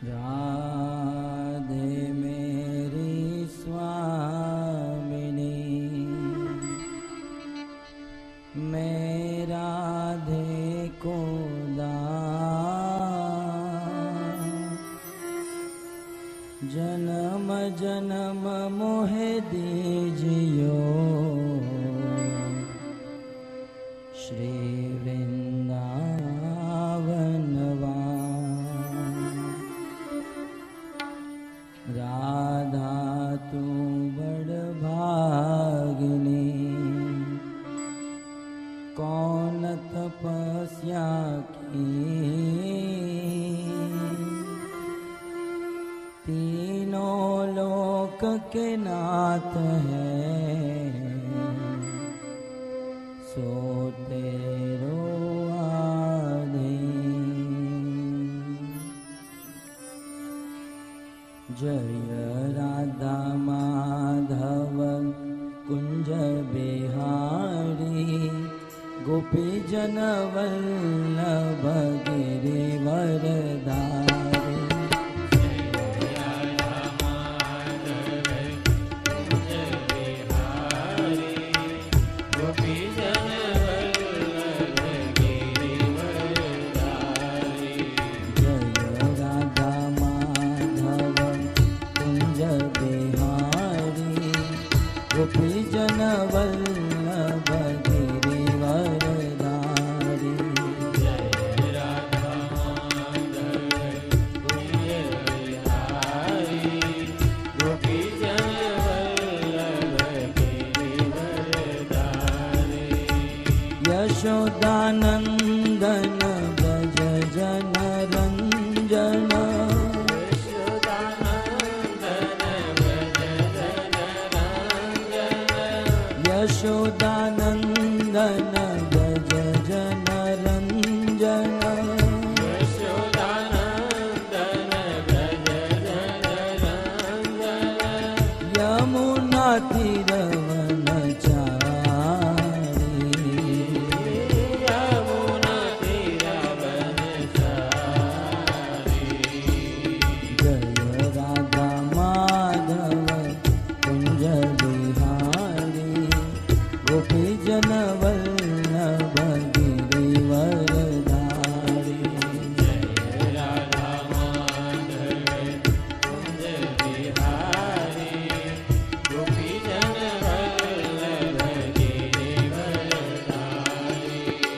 राधे मेरी स्वामिनी, मैं राधे को दान, जन्म जन्म मोहे दीजियो श्री राधा तू बड़ भागिनी, कौन तपस्या की तीनों लोक के नाथ है, सो तेरो जय राधा माधव कुंज बिहारी, गोपी जन वल्लभ गिरिवरधारी। जय राधा माधव कुंज बिहारी, गोपी जन वल्लभ गिरिवरधारी। जय राधा बिहारी, गोपी जन वल्लभ गिरिवरधारी। जय राधा माधव कुंज बिहारी, गोपी जन वल्लभ गिरिवरधारी। यशोदानंदन ब्रज जन रंजन, यशोदानंदन ब्रज जन रंजन, यशोदानंदन ब्रज जन रंजन। यमुना तीरवन चारी, यमुना तीरवन चारी। जय राधा माधव कुंज बिहारी, गोपी जन वल्लभ गिरिवरधारी। जय राधा माधव कुंज बिहारी, गोपी जन वल्लभ गिरिवरधारी।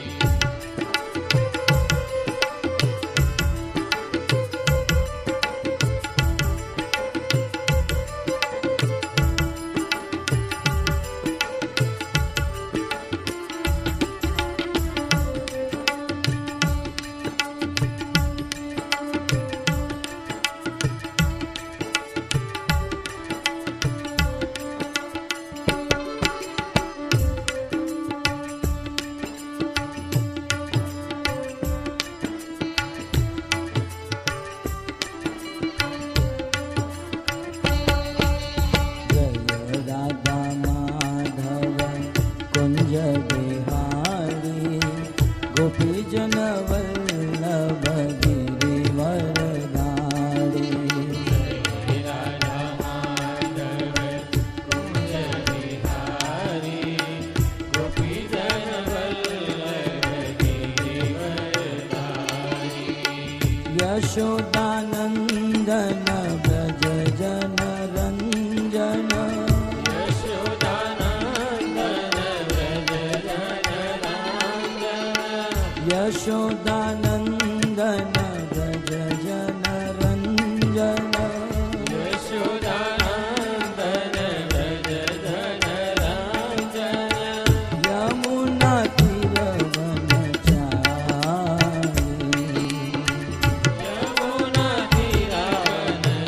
गोपी जन वल्लभ गिरिवरधारी। जय राधा माधव कुंज बिहारी, गोपी जन वल्लभ गिरिवरधारी। यशोदानंदन ब्रज जन रंजन, यशोदानंदन ब्रज जन रंजन, यशोदानंदन ब्रज जन रंजन। यमुना तीरवन चारी, Yamuna तीरवन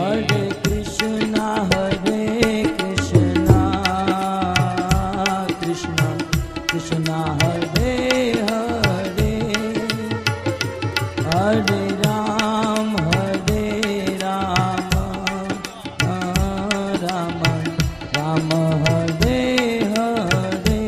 Hare Krishna, Krishna Krishna Hare Hare, Hare Ram, Ram Ram Hare Hare.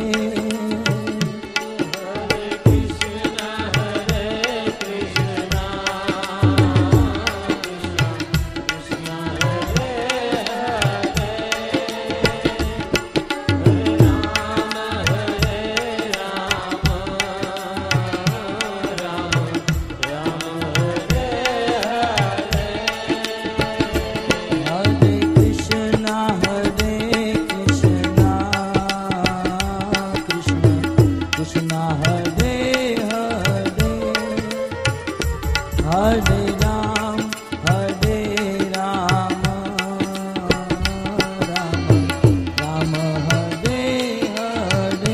Hare Ram, Ram Hare Hare.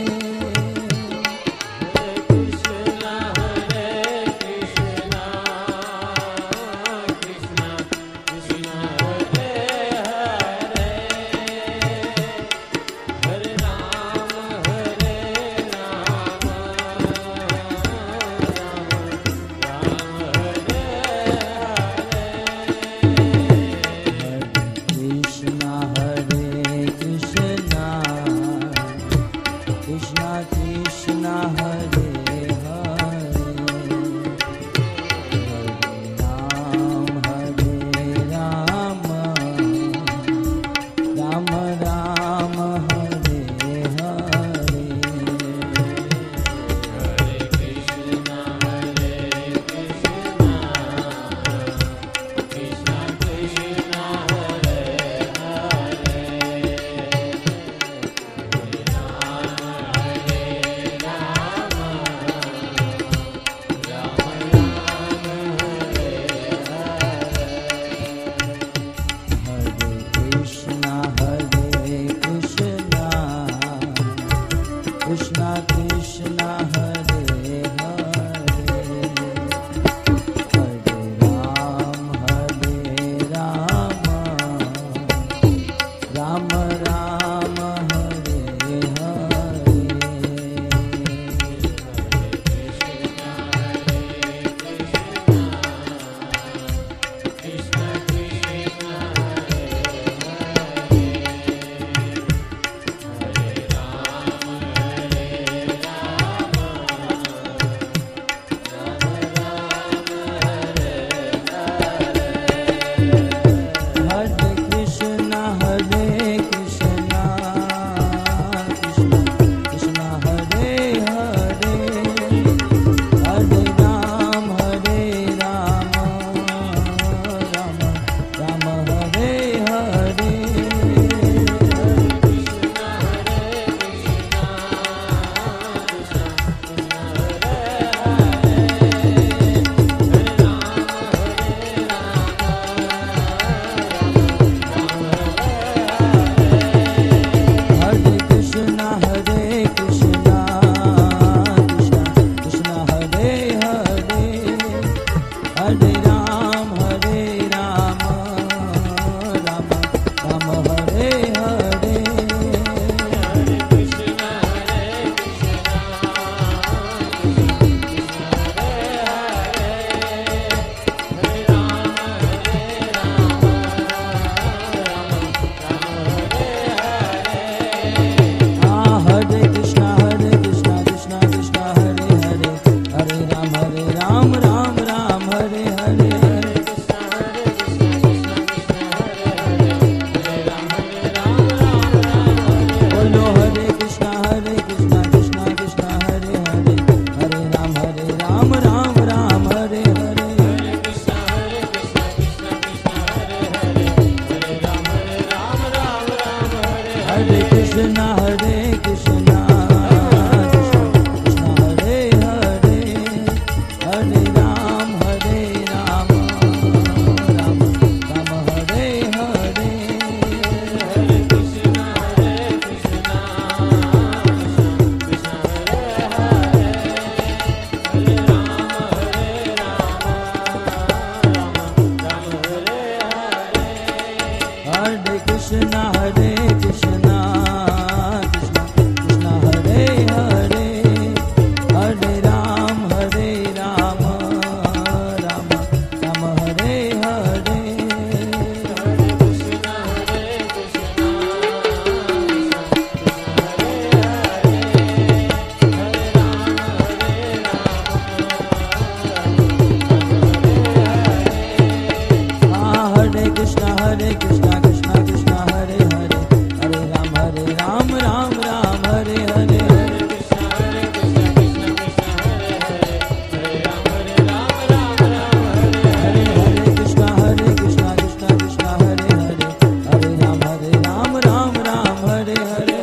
Krishna Krishna Hare Hare, Hare Ram, Ram Ram Hare Hare. Hare Krishna Krishna Krishna Hare Hare, Hare Ram Ram Ram Hare Hare. Hare Krishna Krishna Krishna Hare Hare, Hare Ram Ram Ram Hare Hare. Hare Krishna Krishna Krishna Hare Hare, Hare Ram Ram Hare Hare.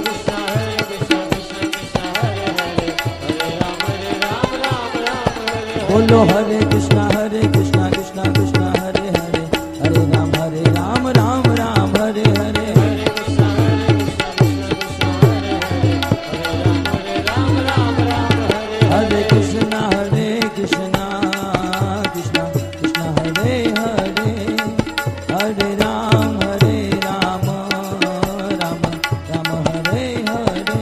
बोलो Hare Krishna Krishna Krishna Hare Hare, Hare Ram Ram Hare Hare. Hare Krishna Krishna Krishna Hare Hare, Hare Ram Ram Hare Hare.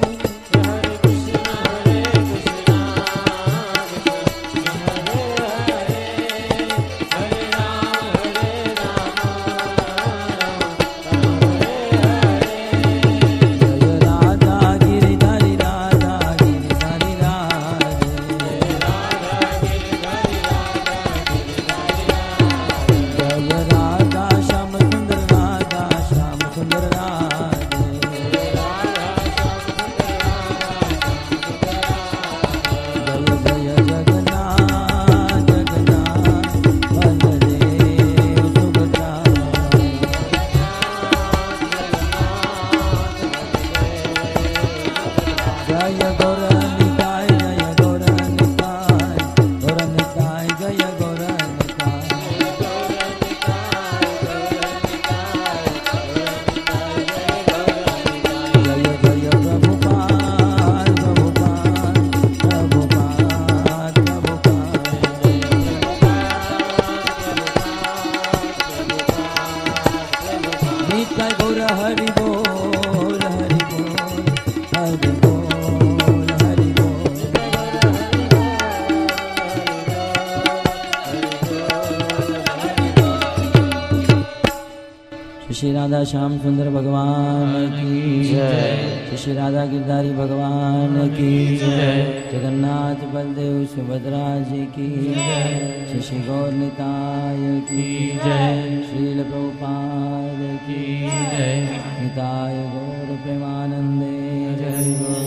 Shri Radha Shyam सुंदर भगवान की जय, श्री राधा गिरधारी भगवान की जय, जगन्नाथ बलदेव सुभद्रा जी की जय, श्री गौर निताय की जय, श्रील प्रभुपाद की जय, निताय गौर प्रेमानंदे जय।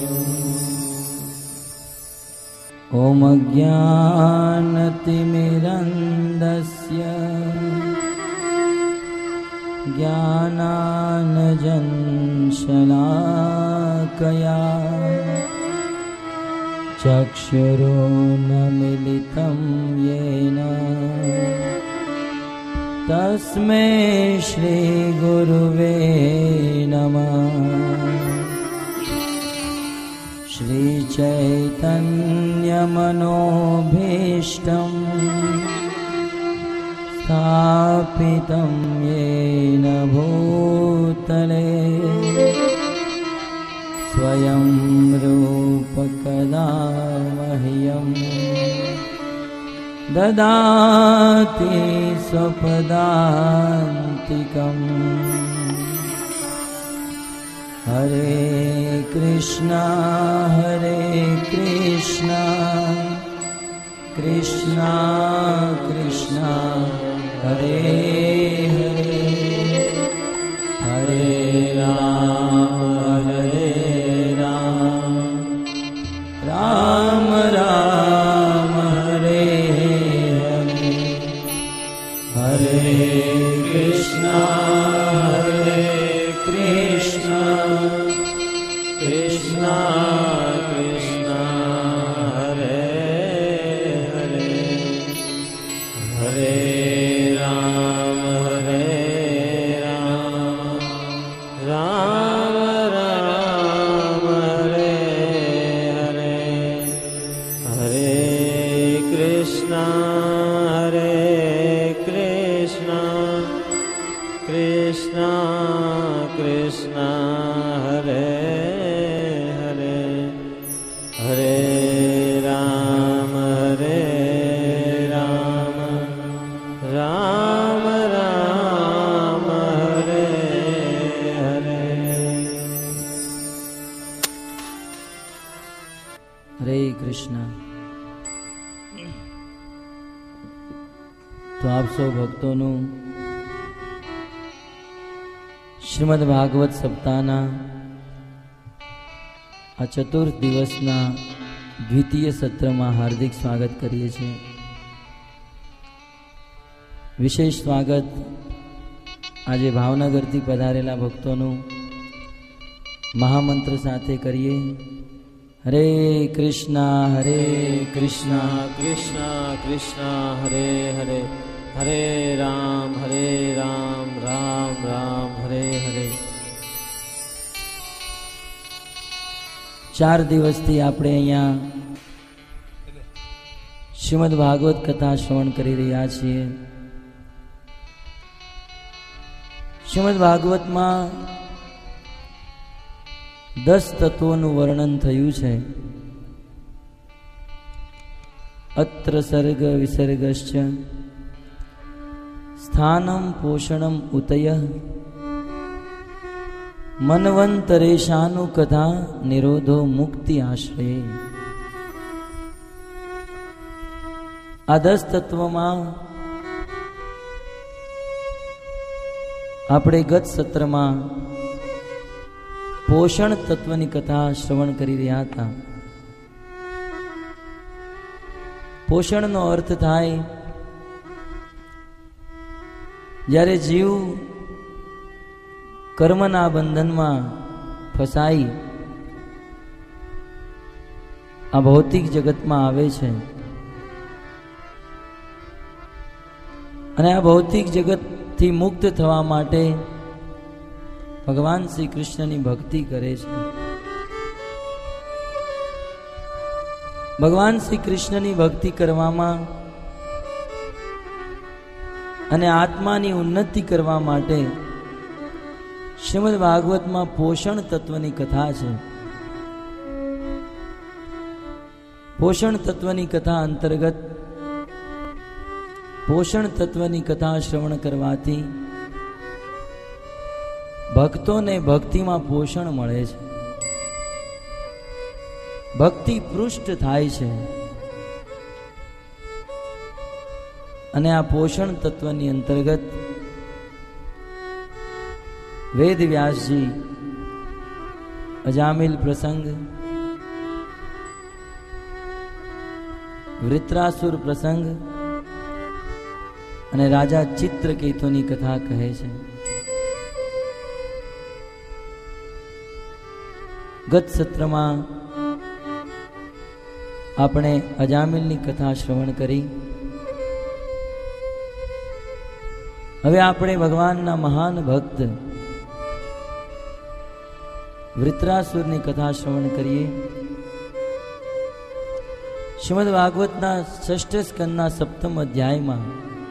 ओम अज्ञानतिमिरन्दस्य ज्ञानाञ्जनशलाकया चक्षुरुन्मीलितं येन तस्मै श्रीगुरुवे नमः। श्रीचैतन्यमनोभीष्टं स्थापितं येन भूतले स्वयं रूप कदा मह्यं ददाति स्वपदान्तिकम्। हरे कृष्णा कृष्णा कृष्णा हरे हरे, हरे राम राम राम हरे हरे, हरे कृष्णा कृष्णा कृष्णा हरे हरे, हरे राम राम राम हरे हरे, हरे Krishna Krishna Krishna Hare Hare Hare Ram Hare Ram Ram Ram Hare Hare. હરે કૃષ્ણ. તો આપ સૌ ભક્તોનું શ્રીમદ ભાગવત સપ્તાહના આ ચતુર્થ દિવસના દ્વિતીય સત્રમાં હાર્દિક સ્વાગત કરીએ છીએ. વિશેષ સ્વાગત આજે ભાવનગરથી પધારેલા ભક્તોનું મહામંત્ર સાથે કરીએ. હરે Krishna Krishna Krishna Krishna Hare Hare Hare Ram Ram Ram Hare Hare. 4 દિવસથી આપણે અહીંયા શ્રીમદ ભાગવત કથા શ્રવણ કરી રહ્યા છીએ. શ્રીમદ ભાગવતમાં 10 તત્વોનું વર્ણન થયું છે. અત્ર સર્ગ વિસર્ગશ્ચ સ્થાનમ પોષણમ ઉતય મન્વંતરેશાનુ કથા નિરોધો મુક્તિ આશ્રય. આ 10 તત્વમાં આપણે ગત સત્રમાં પોષણ તત્વની કથા શ્રવણ કરી રહ્યા હતા. પોષણનો અર્થ થાય જ્યારે જીવ કર્મના બંધનમાં ફસાઈ આ ભૌતિક જગતમાં આવે છે અને આ ભૌતિક જગતથી મુક્ત થવા માટે ભગવાન શ્રી કૃષ્ણની ભક્તિ કરે છે. ભગવાન શ્રી કૃષ્ણની ભક્તિ કરવામાં અને આત્માની ઉન્નતિ કરવા માટે શ્રીમદ ભાગવતમાં પોષણ તત્વની કથા છે. પોષણ તત્વની કથા અંતર્ગત પોષણ તત્વની કથા શ્રવણ કરવાથી ભક્તોને ભક્તિમાં પોષણ મળે છે, ભક્તિ પૃષ્ઠ થાય છે. અને આ પોષણ તત્વની અંતર્ગત વેદ વ્યાસજી અજામિલ પ્રસંગ, વૃત્રાસુર પ્રસંગ અને રાજા ચિત્રકેતુની કથા કહે છે. ગત સત્રમાં આપણે અજામિલની કથા શ્રવણ કરી. હવે આપણે ભગવાનના મહાન ભક્ત વૃત્રાસુરની કથા શ્રવણ કરીએ. શ્રીમદ ભાગવતના 6ઠ સ્કંદના 7મ અધ્યાયમાં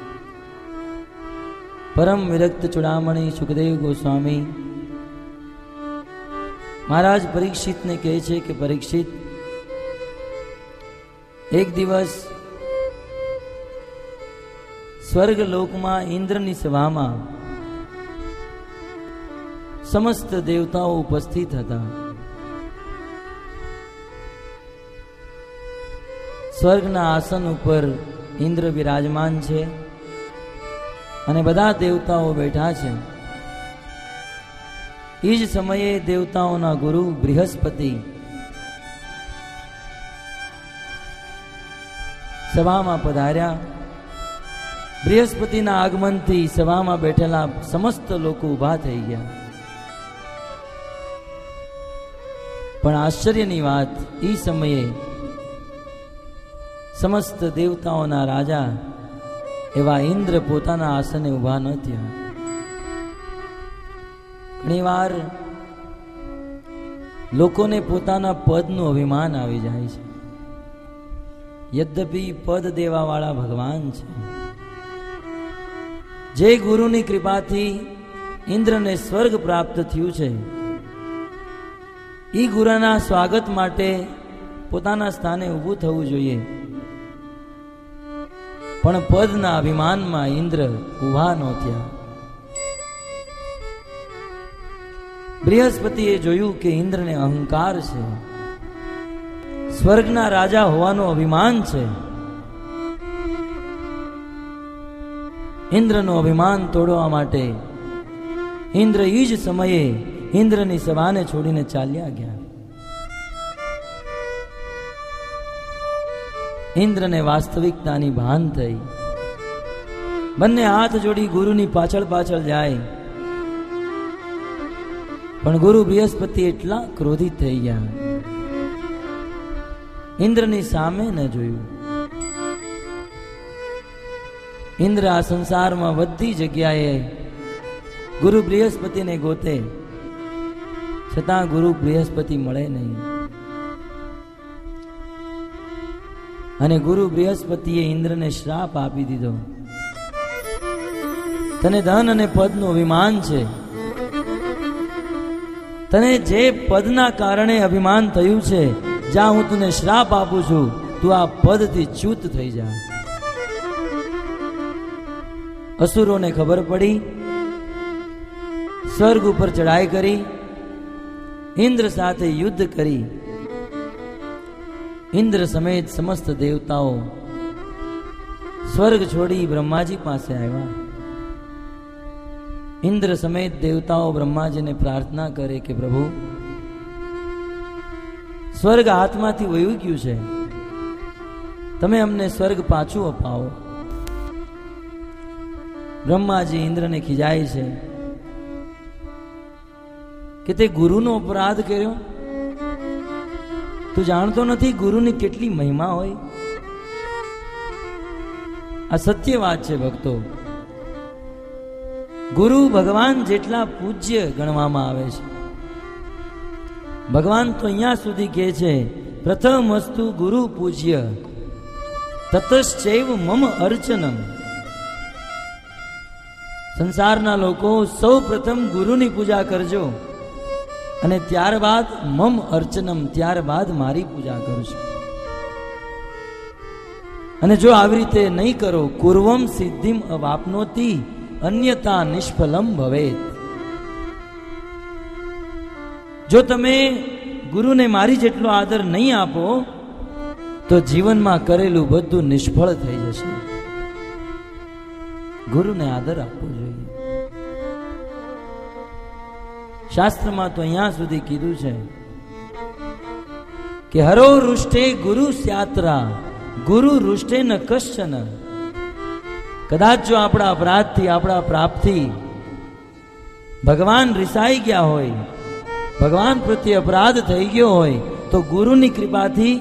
પરમ વિરક્ત ચૂડામણી સુખદેવ ગોસ્વામી મહારાજ પરીક્ષિતને કહે છે કે પરીક્ષિત, એક દિવસ સ્વર્ગ લોકમાં ઇન્દ્રની સભામાં સમસ્ત દેવતાઓ ઉપસ્થિત હતા. સ્વર્ગના આસન ઉપર ઇન્દ્ર વિરાજમાન છે અને બધા દેવતાઓ બેઠા છે. એ જ સમયે દેવતાઓના ગુરુ બૃહસ્પતિ સભામાં પધાર્યા. બૃહસ્પતિના આગમનથી સભામાં બેઠેલા સમસ્ત લોકો ઊભા થઈ ગયા. પણ આશ્ચર્યની વાત, એ સમયે સમસ્ત દેવતાઓના રાજા એવા ઇન્દ્ર પોતાના આસને ઊભા ન થયા. ઘણી વાર લોકોને પોતાના પદનું અભિમાન આવી જાય છે. યદ્યપિ પદ દેવા વાળા ભગવાન છે. જે ગુરુની કૃપાથી ઇન્દ્રને સ્વર્ગ પ્રાપ્ત થયું છે, એ ગુરુના સ્વાગત માટે પોતાના સ્થાને ઊભું થવું જોઈએ. પણ પદના અભિમાનમાં ઇન્દ્ર ઊભા ન થયા. બૃહસ્પતિએ જોયું કે ઇન્દ્રને અહંકાર છે, સ્વર્ગના રાજા હોવાનું અભિમાન છે. ઇન્દ્રનું અભિમાન તોડવા માટે ઇન્દ્ર એ જ સમયે ઇન્દ્રની સભાને છોડીને ચાલ્યા ગયા. ઇન્દ્રને વાસ્તવિકતાની ભાન થઈ. બંને હાથ જોડી ગુરુની પાછળ પાછળ જાય, પણ ગુરુ બૃહસ્પતિ એટલા ક્રોધિત થઈ ગયા, ઇન્દ્રની સામે ન જોયું. ઇન્દ્ર આ સંસારમાં બધી જગ્યાએ ગુરુ બૃહસ્પતિને ગોતે, છતાં ગુરુ બૃહસ્પતિ મળે નહીં. અને ગુરુ બૃહસ્પતિએ ઇન્દ્રને શ્રાપ આપી દીધો, તને ધન અને પદનું અભિમાન છે, તને જે પદના કારણે અભિમાન થયું છે, જા હું તને શ્રાપ આપું છું, તું આ પદથી ચ્યુત થઈ જા. અસુરોને ખબર પડી, સ્વર્ગ ઉપર ચડાઈ કરી, ઇન્દ્ર સાથે યુદ્ધ કરી. ઇન્દ્ર સમેત સમસ્ત દેવતાઓ સ્વર્ગ છોડી બ્રહ્માજી પાસે આવ્યા. ઇન્દ્ર સમેત દેવતાઓ બ્રહ્માજીને પ્રાર્થના કરે કે પ્રભુ, સ્વર્ગ હાથમાંથી વયું ગયું છે, તમે અમને સ્વર્ગ પાછું અપાવો. બ્રહ્માજી ઇન્દ્રને ખીજાય છે કે તે ગુરુનો અપરાધ કર્યો. તું જાણતો નથી ગુરુની કેટલી મહિમા હોય? આ સત્ય વાત છે ભક્તો. ગુરુ ભગવાન જેટલા પૂજ્ય ગણવામાં આવે છે. ભગવાન તો અહીંયા સુધી કહે છે, પ્રથમ વસ્તુ ગુરુ પૂજ્ય તતશ્ચૈવ મમ અર્ચનમ. સંસારના લોકો સૌ પ્રથમ ગુરુની પૂજા કરજો, અને ત્યારબાદ મમ અર્ચનમ, ત્યારબાદ મારી પૂજા કરજો. અને જો આવી રીતે નહીં કરો, કુર્વમ સિદ્ધિમ અવાપનોતિ અન્યતા નિષ્ફલમ ભવેત. જો તમે ગુરુને મારી જેટલો આદર નહીં આપો તો જીવનમાં કરેલું બધું નિષ્ફળ થઈ જશે. ગુરુને આદર આપવો જોઈએ. શાસ્ત્રમાં તો અહીંયા સુધી કીધું છે કે હરો રુષ્ટે ગુરુ સ્યાત્રા, ગુરુ રુષ્ટે ન કશ્ચન. કદાચ જો આપણા અપરાધથી, આપણા પ્રાપથી ભગવાન રિસાઈ ગયા હોય, ભગવાન પ્રત્યે અપરાધ થઈ ગયો હોય, તો ગુરુની કૃપાથી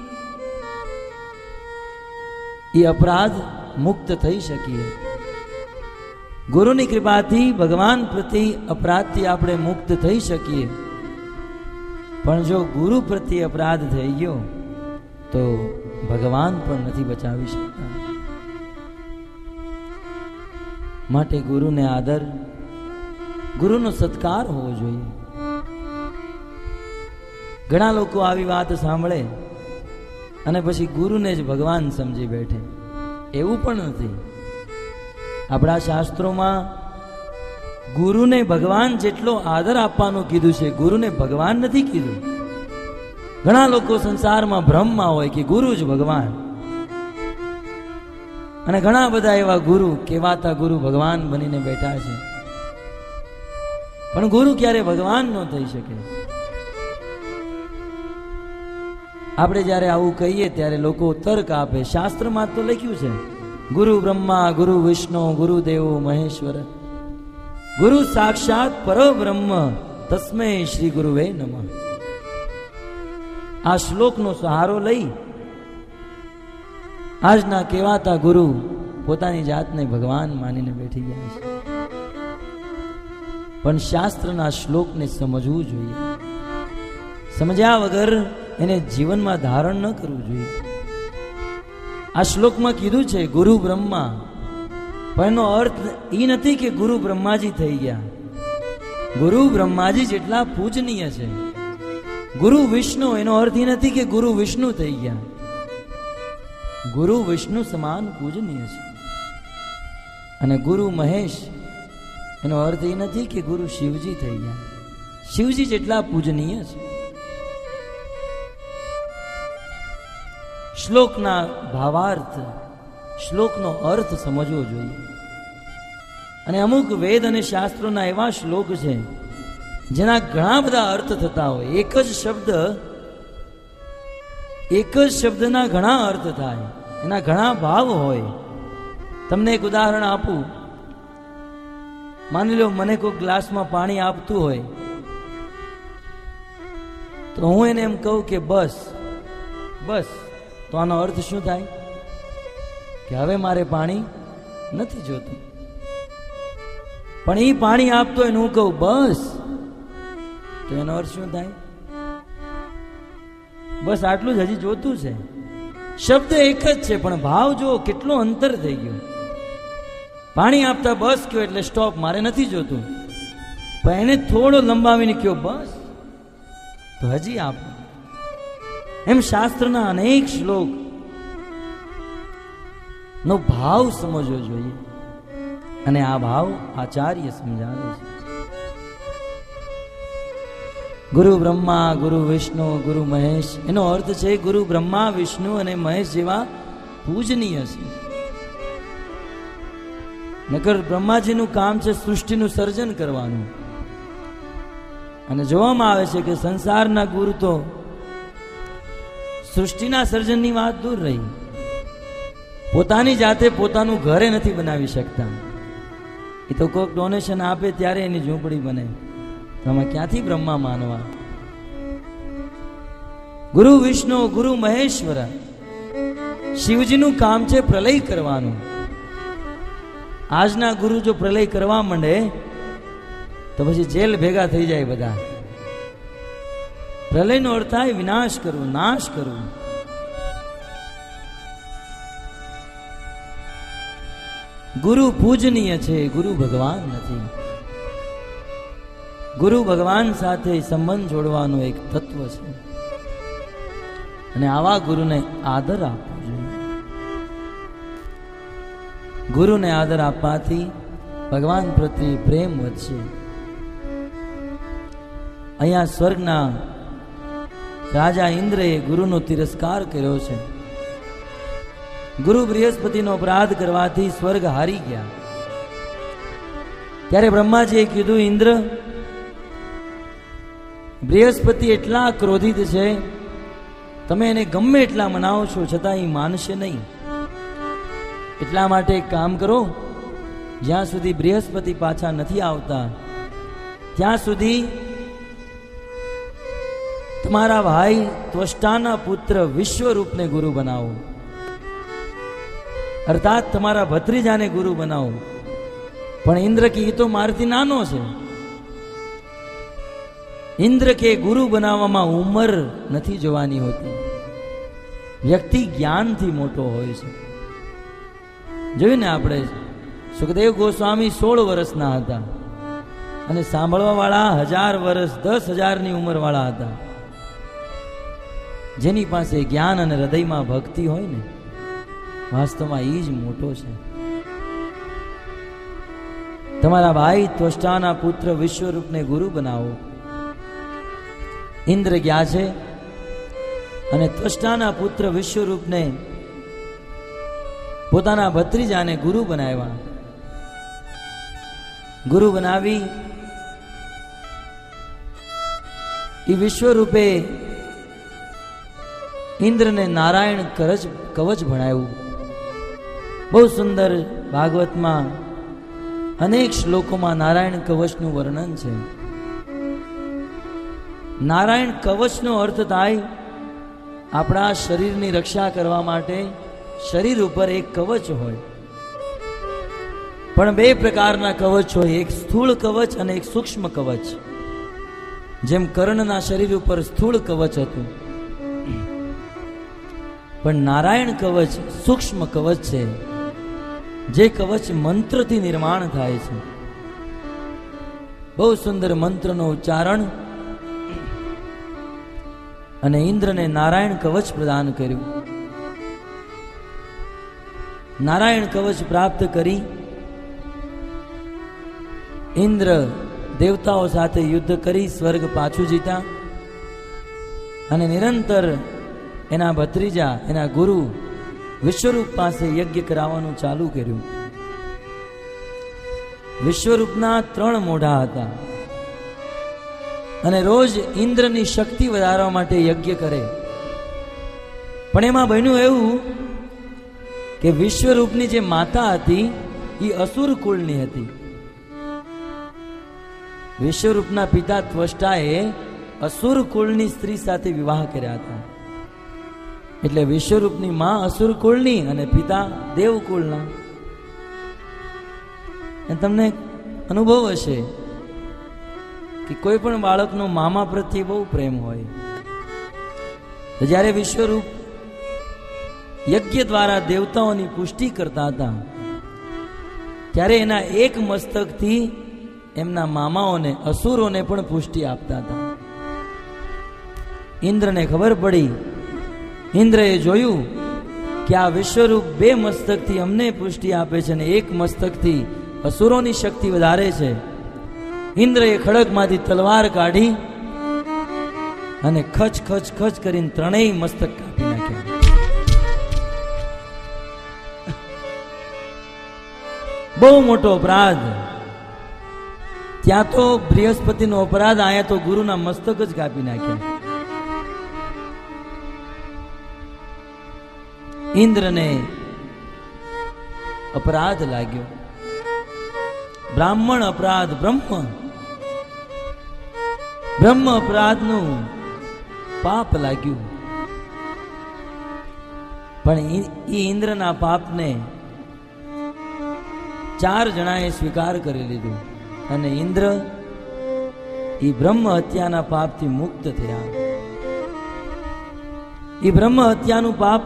એ અપરાધ મુક્ત થઈ શકીએ. ગુરુની કૃપાથી ભગવાન પ્રત્યે અપરાધથી આપણે મુક્ત થઈ શકીએ. પણ જો ગુરુ પ્રત્યે અપરાધ થઈ ગયો તો ભગવાન પણ નથી બચાવી શકતા. માટે ગુરુને આદર, ગુરુનો સત્કાર હોવો જોઈએ. ઘણા લોકો આવી વાત સાંભળે અને પછી ગુરુને જ ભગવાન સમજી બેઠે. એવું પણ નથી. આપણા શાસ્ત્રોમાં ગુરુને ભગવાન જેટલો આદર આપવાનું કીધું છે, ગુરુને ભગવાન નથી કીધું. ઘણા લોકો સંસારમાં ભ્રમમાં હોય કે ગુરુ જ ભગવાન, અને ઘણા બધા એવા ગુરુ, કહેવાતા ગુરુ ભગવાન બનીને બેઠા છે. પણ ગુરુ ક્યારે ભગવાન ન થઈ શકે. આપણે જ્યારે આવું કહીએ ત્યારે લોકો તર્ક આપે. શાસ્ત્રમાં તો લખ્યું છે, ગુરુ બ્રહ્મા ગુરુ વિષ્ણુ ગુરુદેવો મહેશ્વર, ગુરુ સાક્ષાત પરબ્રહ્મ તસ્મૈ શ્રી ગુરુવે નમઃ. આ શ્લોકનો સહારો લઈ આજના કહેવાતા ગુરુ પોતાની જાતને ભગવાન માનીને બેઠી ગયા છે. પણ શાસ્ત્રના શ્લોકને સમજવું જોઈએ. સમજ્યા વગર એને જીવનમાં ધારણ ન કરવું જોઈએ. આ શ્લોકમાં કીધું છે ગુરુ બ્રહ્મા, પણ એનો અર્થ એ નથી કે ગુરુ બ્રહ્માજી થઈ ગયા. ગુરુ બ્રહ્માજી જેટલા પૂજનીય છે, ગુરુ વિષ્ણુ એનો અર્થ એ નથી કે ગુરુ વિષ્ણુ થઈ ગયા. ગુરુ વિષ્ણુ સમાન પૂજનીય છે. અને ગુરુ મહેશ એનો અર્થ એ નથી કે ગુરુ શિવજી થઈ ગયા. શિવજી જેટલા પૂજનીય છે. શ્લોકના ભાવાર્થ, શ્લોકનો અર્થ સમજવો જોઈએ. અને અમુક વેદ અને શાસ્ત્રોના એવા શ્લોક છે જેના ઘણા બધા અર્થ થતા હોય. એક જ શબ્દના ઘણા અર્થ થાય, એના ઘણા ભાવ હોય. તમને એક ઉદાહરણ આપું. માની લો મને કોઈ ગ્લાસમાં પાણી આપતું હોય તો હું એને એમ કહું કે બસ બસ, તો આનો અર્થ શું થાય? કે હવે મારે પાણી નથી જોતું. પણ એ પાણી આપતો હોય ને હું કહું બસ, તો એનો અર્થ શું થાય? બસ આટલું જ હજી જોતું છે. શબ્દ એક જ છે પણ ભાવ જો કેટલો અંતર થઈ ગયો. પાણી આપતા બસ કયો એટલે સ્ટોપ, મારે નથી જોતું. પણ એને થોડો લંબાવીને કયો બસ, તો હજી આપ. એમ શાસ્ત્રના અનેક શ્લોક નો ભાવ સમજવો જોઈએ. અને આ ભાવ આચાર્ય સમજાવે છે. ગુરુ બ્રહ્મા, ગુરુ વિષ્ણુ, ગુરુ મહેશ, એનો અર્થ છે ગુરુ બ્રહ્મા, વિષ્ણુ અને મહેશ જેવા પૂજનીય છે. નકર બ્રહ્માજીનું કામ છે સૃષ્ટિનું સર્જન કરવાનું. અને જોવામાં આવે છે કે સંસારના ગુરુ તો સૃષ્ટિના સર્જનની વાત દૂર રહી, પોતાની જાતે પોતાનું ઘરે નથી બનાવી શકતા. એ તો કોઈક ડોનેશન આપે ત્યારે એની ઝૂંપડી બને. તમે ક્યાંથી બ્રહ્મા માનવા? ગુરુ વિષ્ણુ, ગુરુ મહેશ્વર, શિવજીનું કામ છે પ્રલય કરવાનું. આજના ગુરુ જો પ્રલય કરવા માંડે તો પછી જેલ ભેગા થઈ જાય બધા. પ્રલયનો અર્થ થાય વિનાશ કરવું, નાશ કરવું. ગુરુ પૂજનીય છે, ગુરુ ભગવાન નથી. ગુરુ ભગવાન સાથે સંબંધ જોડવાનું એક તત્વ છે. અને આવા ગુરુને આદર આપવો જોઈએ. ગુરુને આદર આપવાથી ભગવાન પ્રત્યે પ્રેમ વધશે. અહીંયા સ્વર્ગના રાજા ઇન્દ્રએ ગુરુનો તિરસ્કાર કર્યો છે. ગુરુ બૃહસ્પતિનો અપરાધ કરવાથી સ્વર્ગ હારી ગયા. ત્યારે બ્રહ્માજીએ કીધું, ઇન્દ્ર, બૃહસ્પતિ એટલા ક્રોધિત છે, તમે એને ગમે એટલા મનાવો છો છતાં એ માનશે નહીં. એટલા માટે એક કામ કરો, જ્યાં સુધી બૃહસ્પતિ પાછા નથી આવતા ત્યાં સુધી તમારા ભાઈ ત્વષ્ટાના પુત્ર વિશ્વરૂપને ગુરુ બનાવો, અર્થાત તમારા ભત્રીજાને ગુરુ બનાવો. પણ ઇન્દ્ર કે એ તો મારથી નાનો છે. ઇન્દ્ર કે ગુરુ બનાવવામાં ઉંમર નથી જોવાની હોતી, વ્યક્તિ જ્ઞાનથી મોટો હોય છે. જોયું ને આપણે, સુખદેવ ગોસ્વામી 16 વર્ષના હતા અને સાંભળવા વાળા 1000 વર્ષ 10,000ની ઉંમર વાળા હતા. જેની પાસે જ્ઞાન અને હૃદયમાં ભક્તિ હોય ને, વાસ્તવમાં એ જ મોટો છે. તમારા ભાઈ ત્વષ્ટાના પુત્ર વિશ્વરૂપને ગુરુ બનાવો. ઇન્દ્ર ગયા છે અને ત્વષ્ટાના પુત્ર વિશ્વરૂપને પોતાના ભત્રીજાને ગુરુ બનાવ્યા. ગુરુ બનાવી એ વિશ્વરૂપે ઇન્દ્રને નારાયણ કવચ ભણાવ્યું. બહુ સુંદર ભાગવતમાં અનેક શ્લોકોમાં નારાયણ કવચનું વર્ણન છે. નારાયણ કવચનો અર્થ થાય આપણા શરીરની રક્ષા કરવા માટે શરીર ઉપર એક કવચ હોય. પણ 2 પ્રકારના કવચ હોય, એક સ્થૂળ કવચ અને એક સૂક્ષ્મ કવચ. જેમ કર્ણના શરીર ઉપર સ્થૂળ કવચ હતું, પણ નારાયણ કવચ સૂક્ષ્મ કવચ છે, જે કવચ મંત્રથી નિર્માણ થાય છે. બહુ સુંદર મંત્રનો ઉચ્ચારણ અને ઇન્દ્રને નારાયણ કવચ પ્રદાન કર્યું. નારાયણ કવચ પ્રાપ્ત કરી ઇન્દ્ર દેવતાઓ સાથે યુદ્ધ કરી સ્વર્ગ પાછું જીતા અને નિરંતર એના ભત્રીજા એના ગુરુ વિશ્વરૂપ પાસે યજ્ઞ કરાવવાનું ચાલુ કર્યું. વિશ્વરૂપના 3 મોઢા હતા અને રોજ ઇન્દ્રની શક્તિ વધારવા માટે યજ્ઞ કરે. પણ એમાં બન્યું એવું કે વિશ્વરૂપની જે માતા હતી એ અસુર કુળની હતી. વિશ્વરૂપના પિતા ત્વષ્ટાએ અસુર કુળની સ્ત્રી સાથે વિવાહ કર્યા હતા. એટલે વિશ્વરૂપની માં અસુર કુળની અને પિતા દેવ કુળના. તમને અનુભવ હશે કે કોઈ પણ બાળકનો મામા પ્રત્યે બહુ પ્રેમ હોય. તો જ્યારે વિશ્વરૂપ યજ્ઞ દ્વારા દેવતાઓની પુષ્ટિ કરતા હતા ત્યારે એના એક મસ્તકથી એમના મામાઓને અસુરોને પણ પુષ્ટિ આપતા હતા. ઇન્દ્રને ખબર પડી. ઇન્દ્રએ જોયું કે આ વિશ્વરૂપ 2 મસ્તકથી અમને પુષ્ટિ આપે છે અને એક મસ્તકથી અસુરોની શક્તિ વધારે છે. ઇન્દ્રએ ખડકમાંથી તલવાર કાઢી અને ખચ ખચ ખચ કરીને 3 મસ્તક કાપી નાખ્યા. બહુ મોટો અપરાધ. ત્યાં તો બૃહસ્પતિનો અપરાધ, આયા તો ગુરુના મસ્તક જ કાપી નાખ્યા. ઇન્દ્રને અપરાધ લાગ્યો. બ્રાહ્મણ અપરાધ બ્રહ્મ અપરાધનું પાપ લાગ્યું. પણ એ ઇન્દ્રના પાપને 4 જણાએ સ્વીકાર કરી લીધું અને ઇન્દ્ર એ બ્રહ્મ હત્યાના પાપથી મુક્ત થયા. એ બ્રહ્મ હત્યાનું પાપ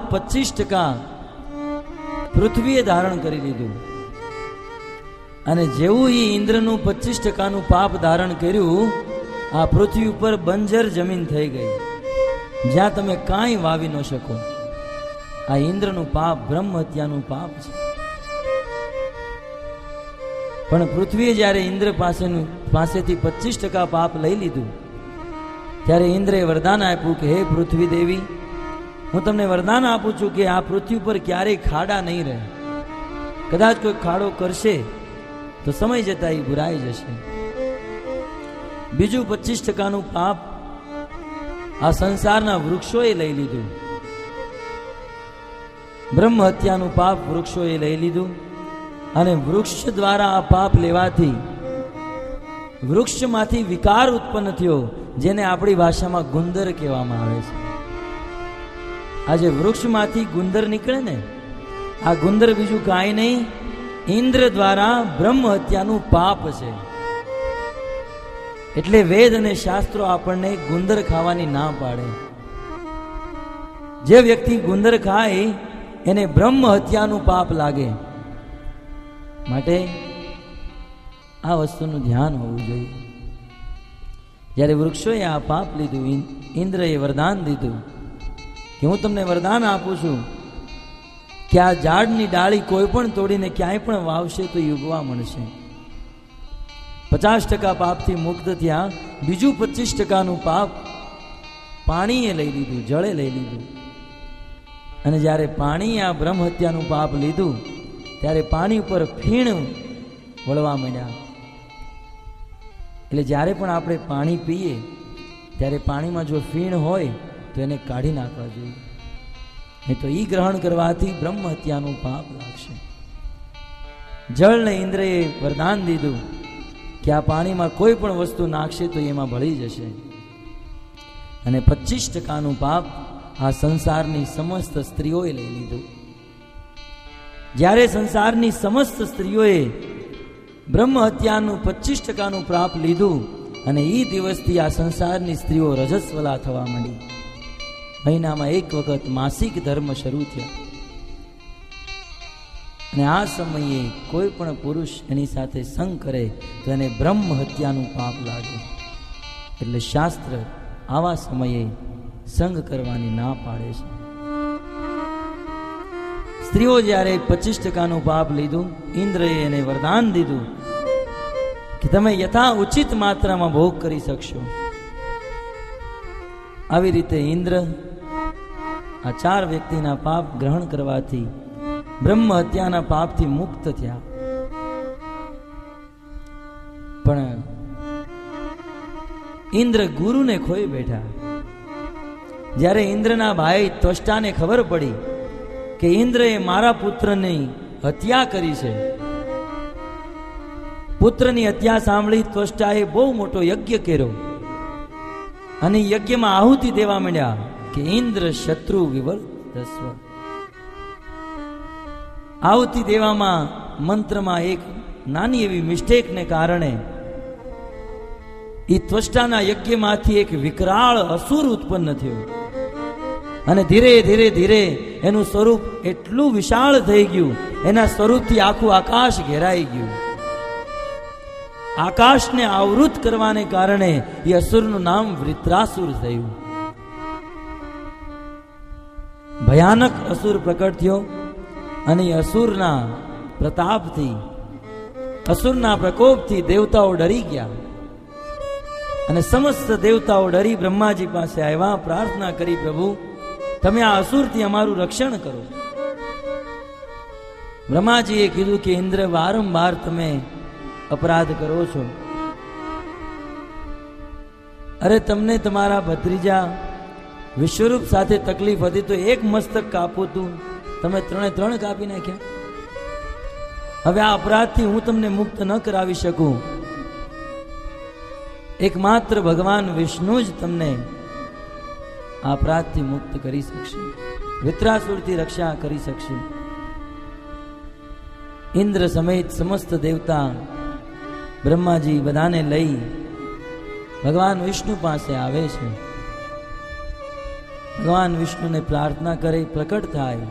25% પૃથ્વીએ ધારણ કરી લીધું. અને જેવું એ ઇન્દ્રનું 25%નું પાપ ધારણ કર્યું, આ પૃથ્વી ઉપર બંજર જમીન થઈ ગઈ, જ્યાં તમે કાંઈ વાવી ન શકો. આ ઇન્દ્રનું પાપ બ્રહ્મ હત્યાનું પાપ છે. પણ પૃથ્વીએ જ્યારે ઇન્દ્ર પાસેથી 25% પાપ લઈ લીધું ત્યારે ઇન્દ્રએ વરદાન આપ્યું કે હે પૃથ્વી દેવી, હું તમને વરદાન આપું છું કે આ પૃથ્વી પર ક્યારેય ખાડા નહીં રહે. કદાચ કોઈ ખાડો કરશે તો સમય જતા એ ભૂરાઈ જશે. બીજું 25%નું પાપ આ સંસારના વૃક્ષોએ લઈ લીધું. બ્રહ્મ હત્યાનું પાપ વૃક્ષોએ લઈ લીધું અને વૃક્ષ દ્વારા આ પાપ લેવાથી વૃક્ષમાંથી વિકાર ઉત્પન્ન થયો, જેને આપણી ભાષામાં ગુંદર કહેવામાં આવે છે. આજે વૃક્ષમાંથી ગુંદર નીકળે ને, આ ગુંદર બીજું કાંઈ નહીં, ઇન્દ્ર દ્વારા બ્રહ્મ હત્યાનું પાપ છે. એટલે વેદ અને શાસ્ત્રો આપણને ગુંદર ખાવાની ના પાડે. જે વ્યક્તિ ગુંદર ખાય એને બ્રહ્મ હત્યાનું પાપ લાગે. માટે આ વસ્તુનું ધ્યાન હોવું જોઈએ. જ્યારે વૃક્ષોએ આ પાપ લીધું, ઇન્દ્રએ વરદાન દીધું કે હું તમને વરદાન આપું છું કે આ ઝાડની ડાળી કોઈ પણ તોડીને ક્યાંય પણ વાવશે તો ઉગવા મળશે. 50% પાપથી મુક્ત થયા. બીજું 25%નું પાપ પાણીએ લઈ લીધું, જળે લઈ લીધું. અને જ્યારે પાણીએ આ બ્રહ્મ હત્યાનું પાપ લીધું ત્યારે પાણી ઉપર ફીણ વળવા માંડ્યા. એટલે જ્યારે પણ આપણે પાણી પીએ ત્યારે પાણીમાં જો ફીણ હોય તો એને કાઢી નાખવા જોઈએ, નહીં તો ઈ ગ્રહણ કરવાથી બ્રહ્મ હત્યાનું પાપ લાગશે. જળને ઇન્દ્રએ વરદાન દીધું કે આ પાણીમાં કોઈ પણ વસ્તુ નાખશે તો એમાં ભળી જશે. અને 25%નું પાપ આ સંસારની સમસ્ત સ્ત્રીઓએ લઈ લીધું. જ્યારે સંસારની સમસ્ત સ્ત્રીઓએ બ્રહ્મ હત્યાનું 25%નું પાપ લીધું અને એ દિવસથી આ સંસારની સ્ત્રીઓ રજસ્વલા થવા માંડી. મહિનામાં 1 વખત માસિક ધર્મ શરૂ થયા. અને આ સમયે કોઈ પણ પુરુષ એની સાથે સંગ કરે તો એને બ્રહ્મ હત્યાનું પાપ લાગે. એટલે શાસ્ત્ર આવા સમયે સંગ કરવાની ના પાડે છે. સ્ત્રીઓ જ્યારે 25% પાપ લીધું, ઇન્દ્રએ એને વરદાન દીધું કે તમે યથા ઉચિત માત્રામાં ભોગ કરી શકશો. આવી રીતે ઇન્દ્ર આ 4 વ્યક્તિના પાપ ગ્રહણ કરવાથી બ્રહ્મ હત્યાના પાપથી મુક્ત થયા. પણ ઇન્દ્ર ગુરુને ખોઈ બેઠા. જ્યારે ઇન્દ્રના ભાઈ ત્વષ્ટાને ખબર પડી કે ઇન્દ્રએ મારા પુત્રની હત્યા કરી છે, પુત્રની હત્યા સાંભળી ત્વષ્ટાએ બહુ મોટો યજ્ઞ કર્યો અને યજ્ઞમાં આહુતિ દેવા માંડ્યા કે ઇન્દ્ર શત્રુ વિવર્ધસ્વ. આહુતિ દેવામાં મંત્રમાં એક નાની એવી મિસ્ટેકને કારણે એ ત્વષ્ટાના યજ્ઞમાંથી એક વિકરાળ અસુર ઉત્પન્ન થયો અને ધીરે ધીરે ધીરે એનું સ્વરૂપ એટલું વિશાળ થઈ ગયું, એના સ્વરૂપથી આખું આકાશ ઘેરાઈ ગયું. આકાશને આવૃત કરવાને કારણે એ અસુરનું નામ વૃત્રાસુર થયું. ભયાનક અસુર પ્રકટ થયો અને અસુરના પ્રતાપથી, અસુરના પ્રકોપથી દેવતાઓ ડરી ગયા અને સમસ્ત દેવતાઓ ડરી બ્રહ્માજી પાસે આવ્યા, પ્રાર્થના કરી, પ્રભુ તમે આ અસુરથી અમારું રક્ષણ કરો. બ્રહ્માજીએ કીધું કે ઇન્દ્ર, વારંવાર તમે અપરાધ કરો છો. અરે તમને તમારા ભત્રીજા વિશ્વરૂપ સાથે તકલીફ હતી તો એક મસ્તક કાપું તું, તમે 3 કાપી નાખ્યા. હવે આ અપરાધથી હું તમને મુક્ત ન કરાવી શકું. એકમાત્ર ભગવાન વિષ્ણુ જ તમને આ અપરાધથી મુક્ત કરી શકશે, વિત્રાસુરથી રક્ષા કરી શકશે. ઇન્દ્ર સમેત સમસ્ત દેવતા બ્રહ્માજી બધાને લઈ ભગવાન વિષ્ણુ પાસે આવે છે. ભગવાન વિષ્ણુને પ્રાર્થના કરે, પ્રકટ થાય.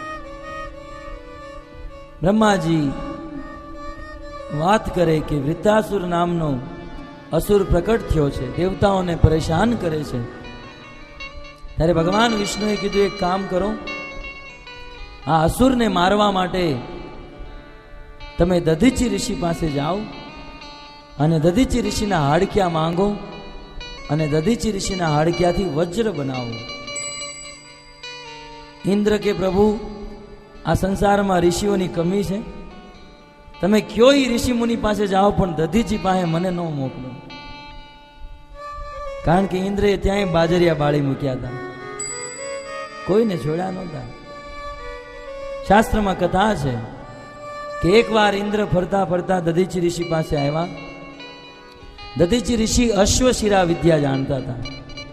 બ્રહ્માજી વાત કરે કે વૃત્રાસુર નામનો અસુર પ્રકટ થયો છે, દેવતાઓને પરેશાન કરે છે. ત્યારે ભગવાન વિષ્ણુએ કીધું, એક કામ કરો, આ અસુરને મારવા માટે તમે દધીચી ઋષિ પાસે જાઓ અને દધીચી ઋષિના હાડક્યા માંગો અને દધીચી ઋષિના હાડક્યાથી વજ્ર બનાવો. ઇન્દ્ર કે પ્રભુ, આ સંસારમાં ઋષિઓની કમી છે, તમે કયો ઈ ઋષિ મુનિ પાસે જાઓ પણ દધીચી પાસે મને ન મોકલો. કારણ કે ઇન્દ્રએ ત્યાંય બાજરિયા બાળી મૂક્યા હતા, કોઈને છોડ્યા નહોતા. શાસ્ત્રમાં કથા છે કે એકવાર ઇન્દ્ર ફરતા ફરતા દધીચી ઋષિ પાસે આવ્યા. દધીચી ઋષિ અશ્વશિરા વિદ્યા જાણતા હતા.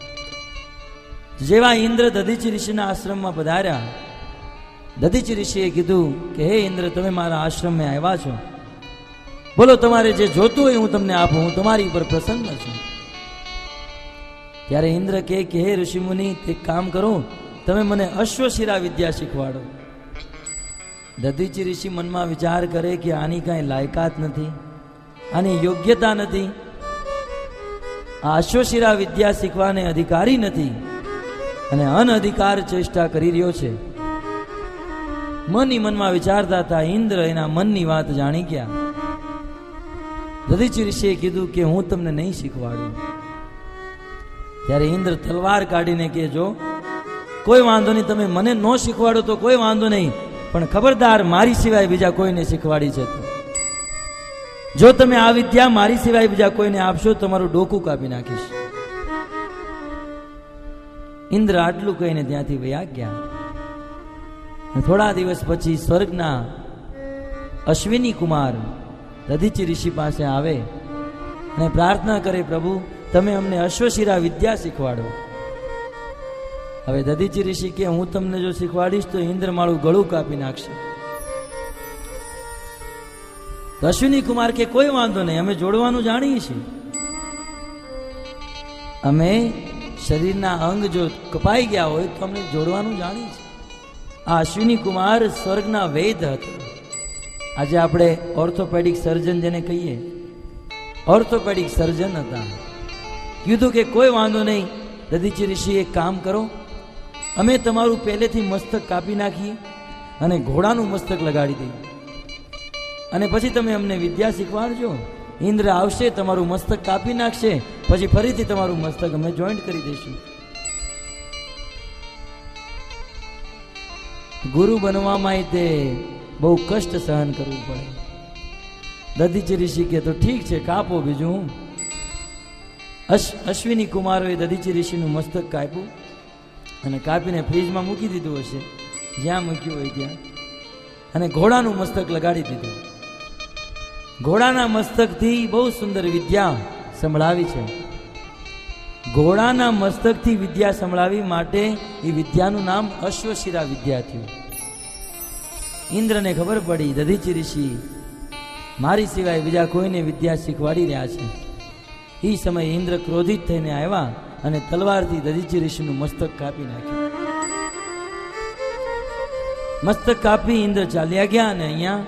જેવા ઇન્દ્ર દધીચી ઋષિના આશ્રમમાં પધાર્યા, દધીચી ઋષિએ કીધું કે હે ઇન્દ્ર, તમે મારા આશ્રમમાં આવ્યા છો, બોલો તમારે જે જોતું હોય હું તમને આપું, હું તમારી ઉપર પ્રસન્ન છું. ત્યારે ઇન્દ્ર કહે કે હે ઋષિમુનિ, એક કામ કરો, તમે મને અશ્વશિરા વિદ્યા શીખવાડો. દધીચી ઋષિ મનમાં વિચાર કરે કે આની કાંઈ લાયકાત નથી, આની યોગ્યતા નથી, આ અશ્વશિરા વિદ્યા શીખવાને અધિકારી નથી અને અનઅધિકાર ચેષ્ટા કરી રહ્યો છે. મનની મનમાં વિચારતા હતા. ઇન્દ્ર એના મનની વાત જાણી ગયા. દધીચી ઋષિએ કીધું કે હું તમને નહીં શીખવાડું. ત્યારે ઇન્દ્ર તલવાર કાઢીને કહે, જો કોઈ વાંધો નહીં, તમે મને ન શીખવાડો તો કોઈ વાંધો નહીં, પણ ખબરદાર મારી સિવાય બીજા કોઈને શીખવાડી છે તો જો તમે આ વિદ્યા મારી સિવાય બીજા કોઈને આપશો તો તમારું ડોકું કાપી નાખીશ. ઇન્દ્ર આટલું કહીને ત્યાંથી વયા ગયા. થોડા દિવસ પછી સ્વર્ગના અશ્વિની કુમાર દધીચી ઋષિ પાસે આવે અને પ્રાર્થના કરે, પ્રભુ તમે અમને અશ્વશિરા વિદ્યા શીખવાડો. હવે દધીચી ઋષિ કે હું તમને જો શીખવાડીશ તો ઇન્દ્ર મારું ગળું કાપી નાખશે. અશ્વિની કુમાર કે કોઈ વાંધો નહીં, અમે જોડવાનું જાણીએ છીએ. અમે શરીરના અંગ જો કપાઈ ગયા હોય તો અમને જોડવાનું જાણીએ છીએ. આ અશ્વિની કુમાર સ્વર્ગના વેદ હતા. આજે આપણે ઓર્થોપેડિક સર્જન જેને કહીએ, ઓર્થોપેડિક સર્જન હતા. કીધું કે કોઈ વાંધો નહીં, દધીચી ઋષિ એક કામ કરો, અમે તમારું પહેલેથી મસ્તક કાપી નાખીએ અને ઘોડાનું મસ્તક લગાડી દઈએ, અને પછી તમે અમને વિદ્યા શીખવાડજો. ઇન્દ્ર આવશે, તમારું મસ્તક કાપી નાખશે, પછી ફરીથી તમારું મસ્તક અમે જોઈન્ટ કરી દઈશું. ગુરુ બનવામાં તે બહુ કષ્ટ સહન કરવું પડે. દધીચી ઋષિ કે તો ઠીક છે, કાપો, બીજું હું. અશ્વિની કુમારોએ દધીચી ઋષિનું મસ્તક કાપ્યું અને કાપીને ફ્રીજમાં મૂકી દીધું હશે, જ્યાં મૂક્યું હોય ત્યાં, અને ઘોડાનું મસ્તક લગાડી દીધું. ઘોડાના મસ્તકથી બહુ સુંદર વિદ્યા સંભળાવી છે. ઘોડાના મસ્તકથી વિદ્યા સંભળાવી માટે એ વિદ્યાનું નામ અશ્વશિરા વિદ્યા થયું. ઇન્દ્રને ખબર પડી દધીચી ઋષિ મારી સિવાય બીજા કોઈને વિદ્યા શીખવાડી રહ્યા છે. એ સમયે ઇન્દ્ર ક્રોધિત થઈને આવ્યા અને તલવારથી દધીચી ઋષિનું મસ્તક કાપી નાખ્યું. મસ્તક કાપી ઇન્દ્ર ચાલ્યા ગયા અને અહીંયા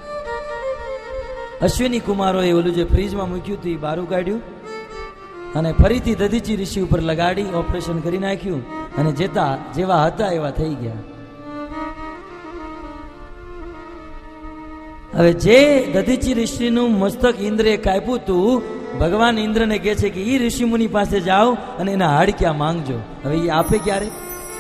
અશ્વિની કુમારોએ ઓલું જે ફ્રીજમાં મૂક્યું હતું એ બારું કાઢ્યું અને ફરીથી દધીચી ઋષિ ઉપર લગાડી ઓપરેશન કરી નાખ્યું અને જેવા હતા એવા થઈ ગયા. હવે જે દધીચી ઋષિનું મસ્તક ઇન્દ્રે કાપ્યું હતું, ભગવાન ઇન્દ્રને કહે છે કે એ ઋષિ મુનિ પાસે જાઓ અને એના હાડક્યા માંગજો. હવે એ આપે ક્યારે?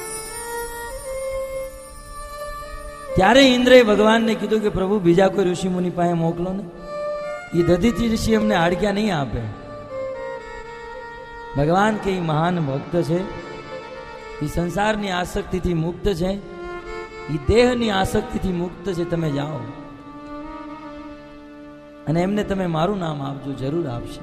ત્યારે ઇન્દ્રે ભગવાનને કીધું કે પ્રભુ બીજા કોઈ ઋષિ મુનિ પાસે મોકલો ને, એ દધીચી ઋષિ અમને હાડક્યા નહીં આપે. ભગવાન કે એ મહાન ભક્ત છે, એ સંસારની આસક્તિથી મુક્ત છે, એ દેહની આસક્તિથી મુક્ત છે, તમે જાઓ અને એમને તમે મારું નામ આપજો, જરૂર આપશે.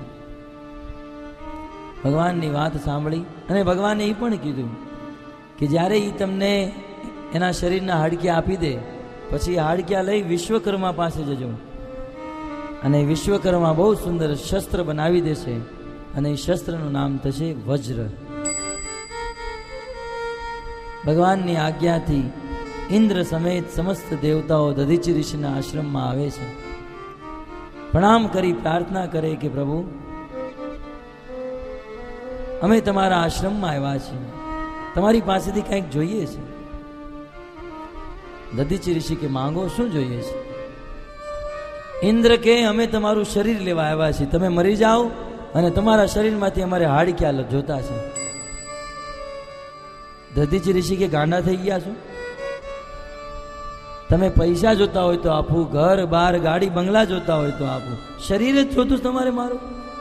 ભગવાનની વાત સાંભળી અને ભગવાને એ પણ કીધું કે જ્યારે એ તમને એના શરીરના હાડક્યા આપી દે પછી હાડક્યા લઈ વિશ્વકર્મા પાસે જજો અને વિશ્વકર્મા બહુ સુંદર શસ્ત્ર બનાવી દેશે અને એ શસ્ત્રનું નામ થશે વજ્ર. ભગવાનની આજ્ઞાથી ઇન્દ્ર સમેત સમસ્ત દેવતાઓ દધીચી ઋષિના આશ્રમમાં આવે છે. પ્રણામ કરી પ્રાર્થના કરે કે પ્રભુ અમે તમારા આશ્રમમાં આવ્યા છીએ, તમારી પાસેથી કંઈક જોઈએ છે. દધીચી ઋષિ કે માંગો, શું જોઈએ છે? ઇન્દ્ર કે અમે તમારું શરીર લેવા આવ્યા છીએ, તમે મરી જાઓ અને તમારા શરીરમાંથી અમારે હાડક્યા જોતા છે. દધીચી ઋષિ કે ગાંડા થઈ ગયા છો? તમે પૈસા જોતા હોય તો આપું, ઘર બાર ગાડી બંગલા જોતા હોય તો આપું, શરીર જ જોતું તમારે મારું?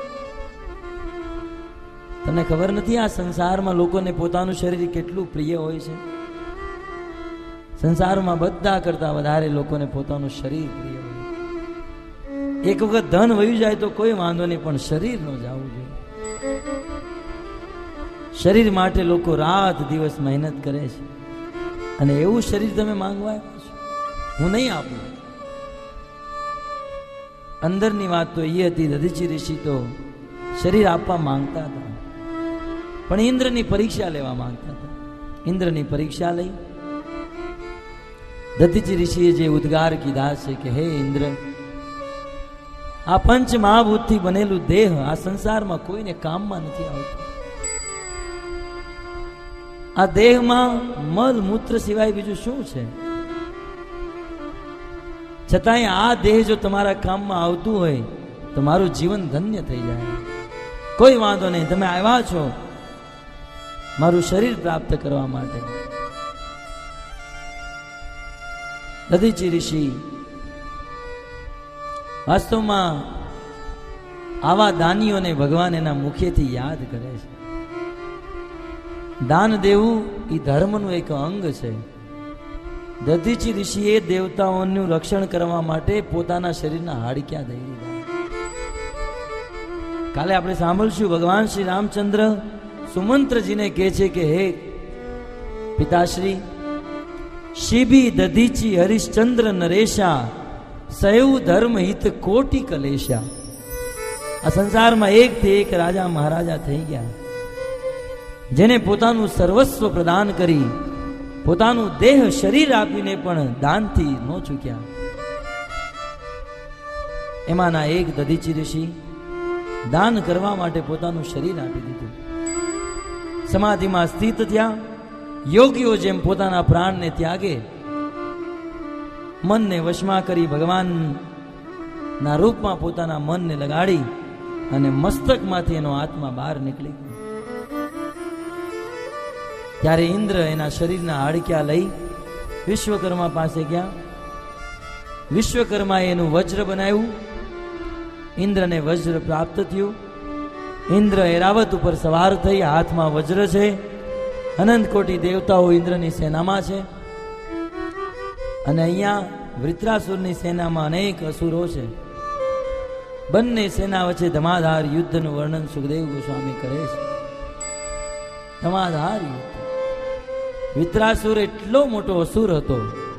તમને ખબર નથી આ સંસારમાં લોકોને પોતાનું શરીર કેટલું પ્રિય હોય છે? સંસારમાં બધા કરતા વધારે લોકોને પોતાનું શરીર પ્રિય હોય. એક વખત ધન વયું જાય તો કોઈ વાંધો નહીં, પણ શરીર ન જવું જોઈએ. શરીર માટે લોકો રાત દિવસ મહેનત કરે છે અને એવું શરીર તમે માંગવા આવ્યા છો? હું નહીં આપું. અંદરની વાત તો એ હતી, દધીચી ઋષિ તો શરીર આપવા માંગતા હતા પણ ઇન્દ્રની પરીક્ષા લેવા માંગતા હતા. ઇન્દ્રની પરીક્ષા લઈ દધીચી ઋષિએ જે ઉદ્ગાર કીધા છે કે હે ઇન્દ્ર, આ પંચ મહાભૂતથી બનેલું દેહ આ સંસારમાં કોઈને કામમાં નથી આવતું. આ દેહમાં મલ મૂત્ર સિવાય બીજું શું છે? છતાંય આ દેહ જો તમારા કામમાં આવતું હોય તો મારું જીવન ધન્ય થઈ જાય. કોઈ વાંધો નહીં, તમે આવ્યા છો મારું શરીર પ્રાપ્ત કરવા માટે. દધીચી ઋષિ વાસ્તવમાં આવા દાનીઓને ભગવાન એના મુખેથી યાદ કરે છે. દાન દેવું એ ધર્મનું એક અંગ છે. દધીચી ઋષિએ દેવતાઓનું રક્ષણ કરવા માટે પોતાના શરીરના હાડક્યા દઈ દીધા. કાલે આપણે સાંભળશું ભગવાન શ્રી રામચંદ્ર સુમંત્રજીને કહે છે કે હે પિતાશ્રી, શિબી દધીચી હરિશ્ચંદ્ર નરેશા સૈવ ધર્મ હિત કોટી કલેશા. આ સંસારમાં એકથી એક રાજા મહારાજા થઈ ગયા, જેને પોતાનું સર્વસ્વ પ્રદાન કરી પોતાનું દેહ શરીર આપીને પણ દાનથી ન ચૂક્યા. એમાંના એક દધીચી ઋષિ દાન કરવા માટે પોતાનું શરીર આપી દીધું. સમાધિમાં સ્થિત થયા. યોગીઓ જેમ પોતાના પ્રાણને ત્યાગે, મનને વશમાં કરી ભગવાનના રૂપમાં પોતાના મનને લગાડી અને મસ્તકમાંથી એનો આત્મા બહાર નીકળી ગયો. ત્યારે ઇન્દ્ર એના શરીરના હાડક્યા લઈ વિશ્વકર્મા પાસે ગયા. વિશ્વકર્માએ એનું વજ્ર બનાવ્યું. ઇન્દ્રને વજ્ર પ્રાપ્ત થયું. ઇન્દ્ર એરાવત ઉપર સવાર થઈ, હાથમાં વજ્ર છે. અનંત કોટી દેવતાઓ ઇન્દ્રની સેનામાં છે. અને અહીંયા વૃત્રાસુરની સેનામાં અનેક અસુરો છે. બંને સેના વચ્ચે ધમાધાર યુદ્ધનું વર્ણન સુખદેવ ગોસ્વામી કરે છે. ધમાધાર યુદ્ધ. વિત્રાસુર એટલો મોટો અસુર હતો,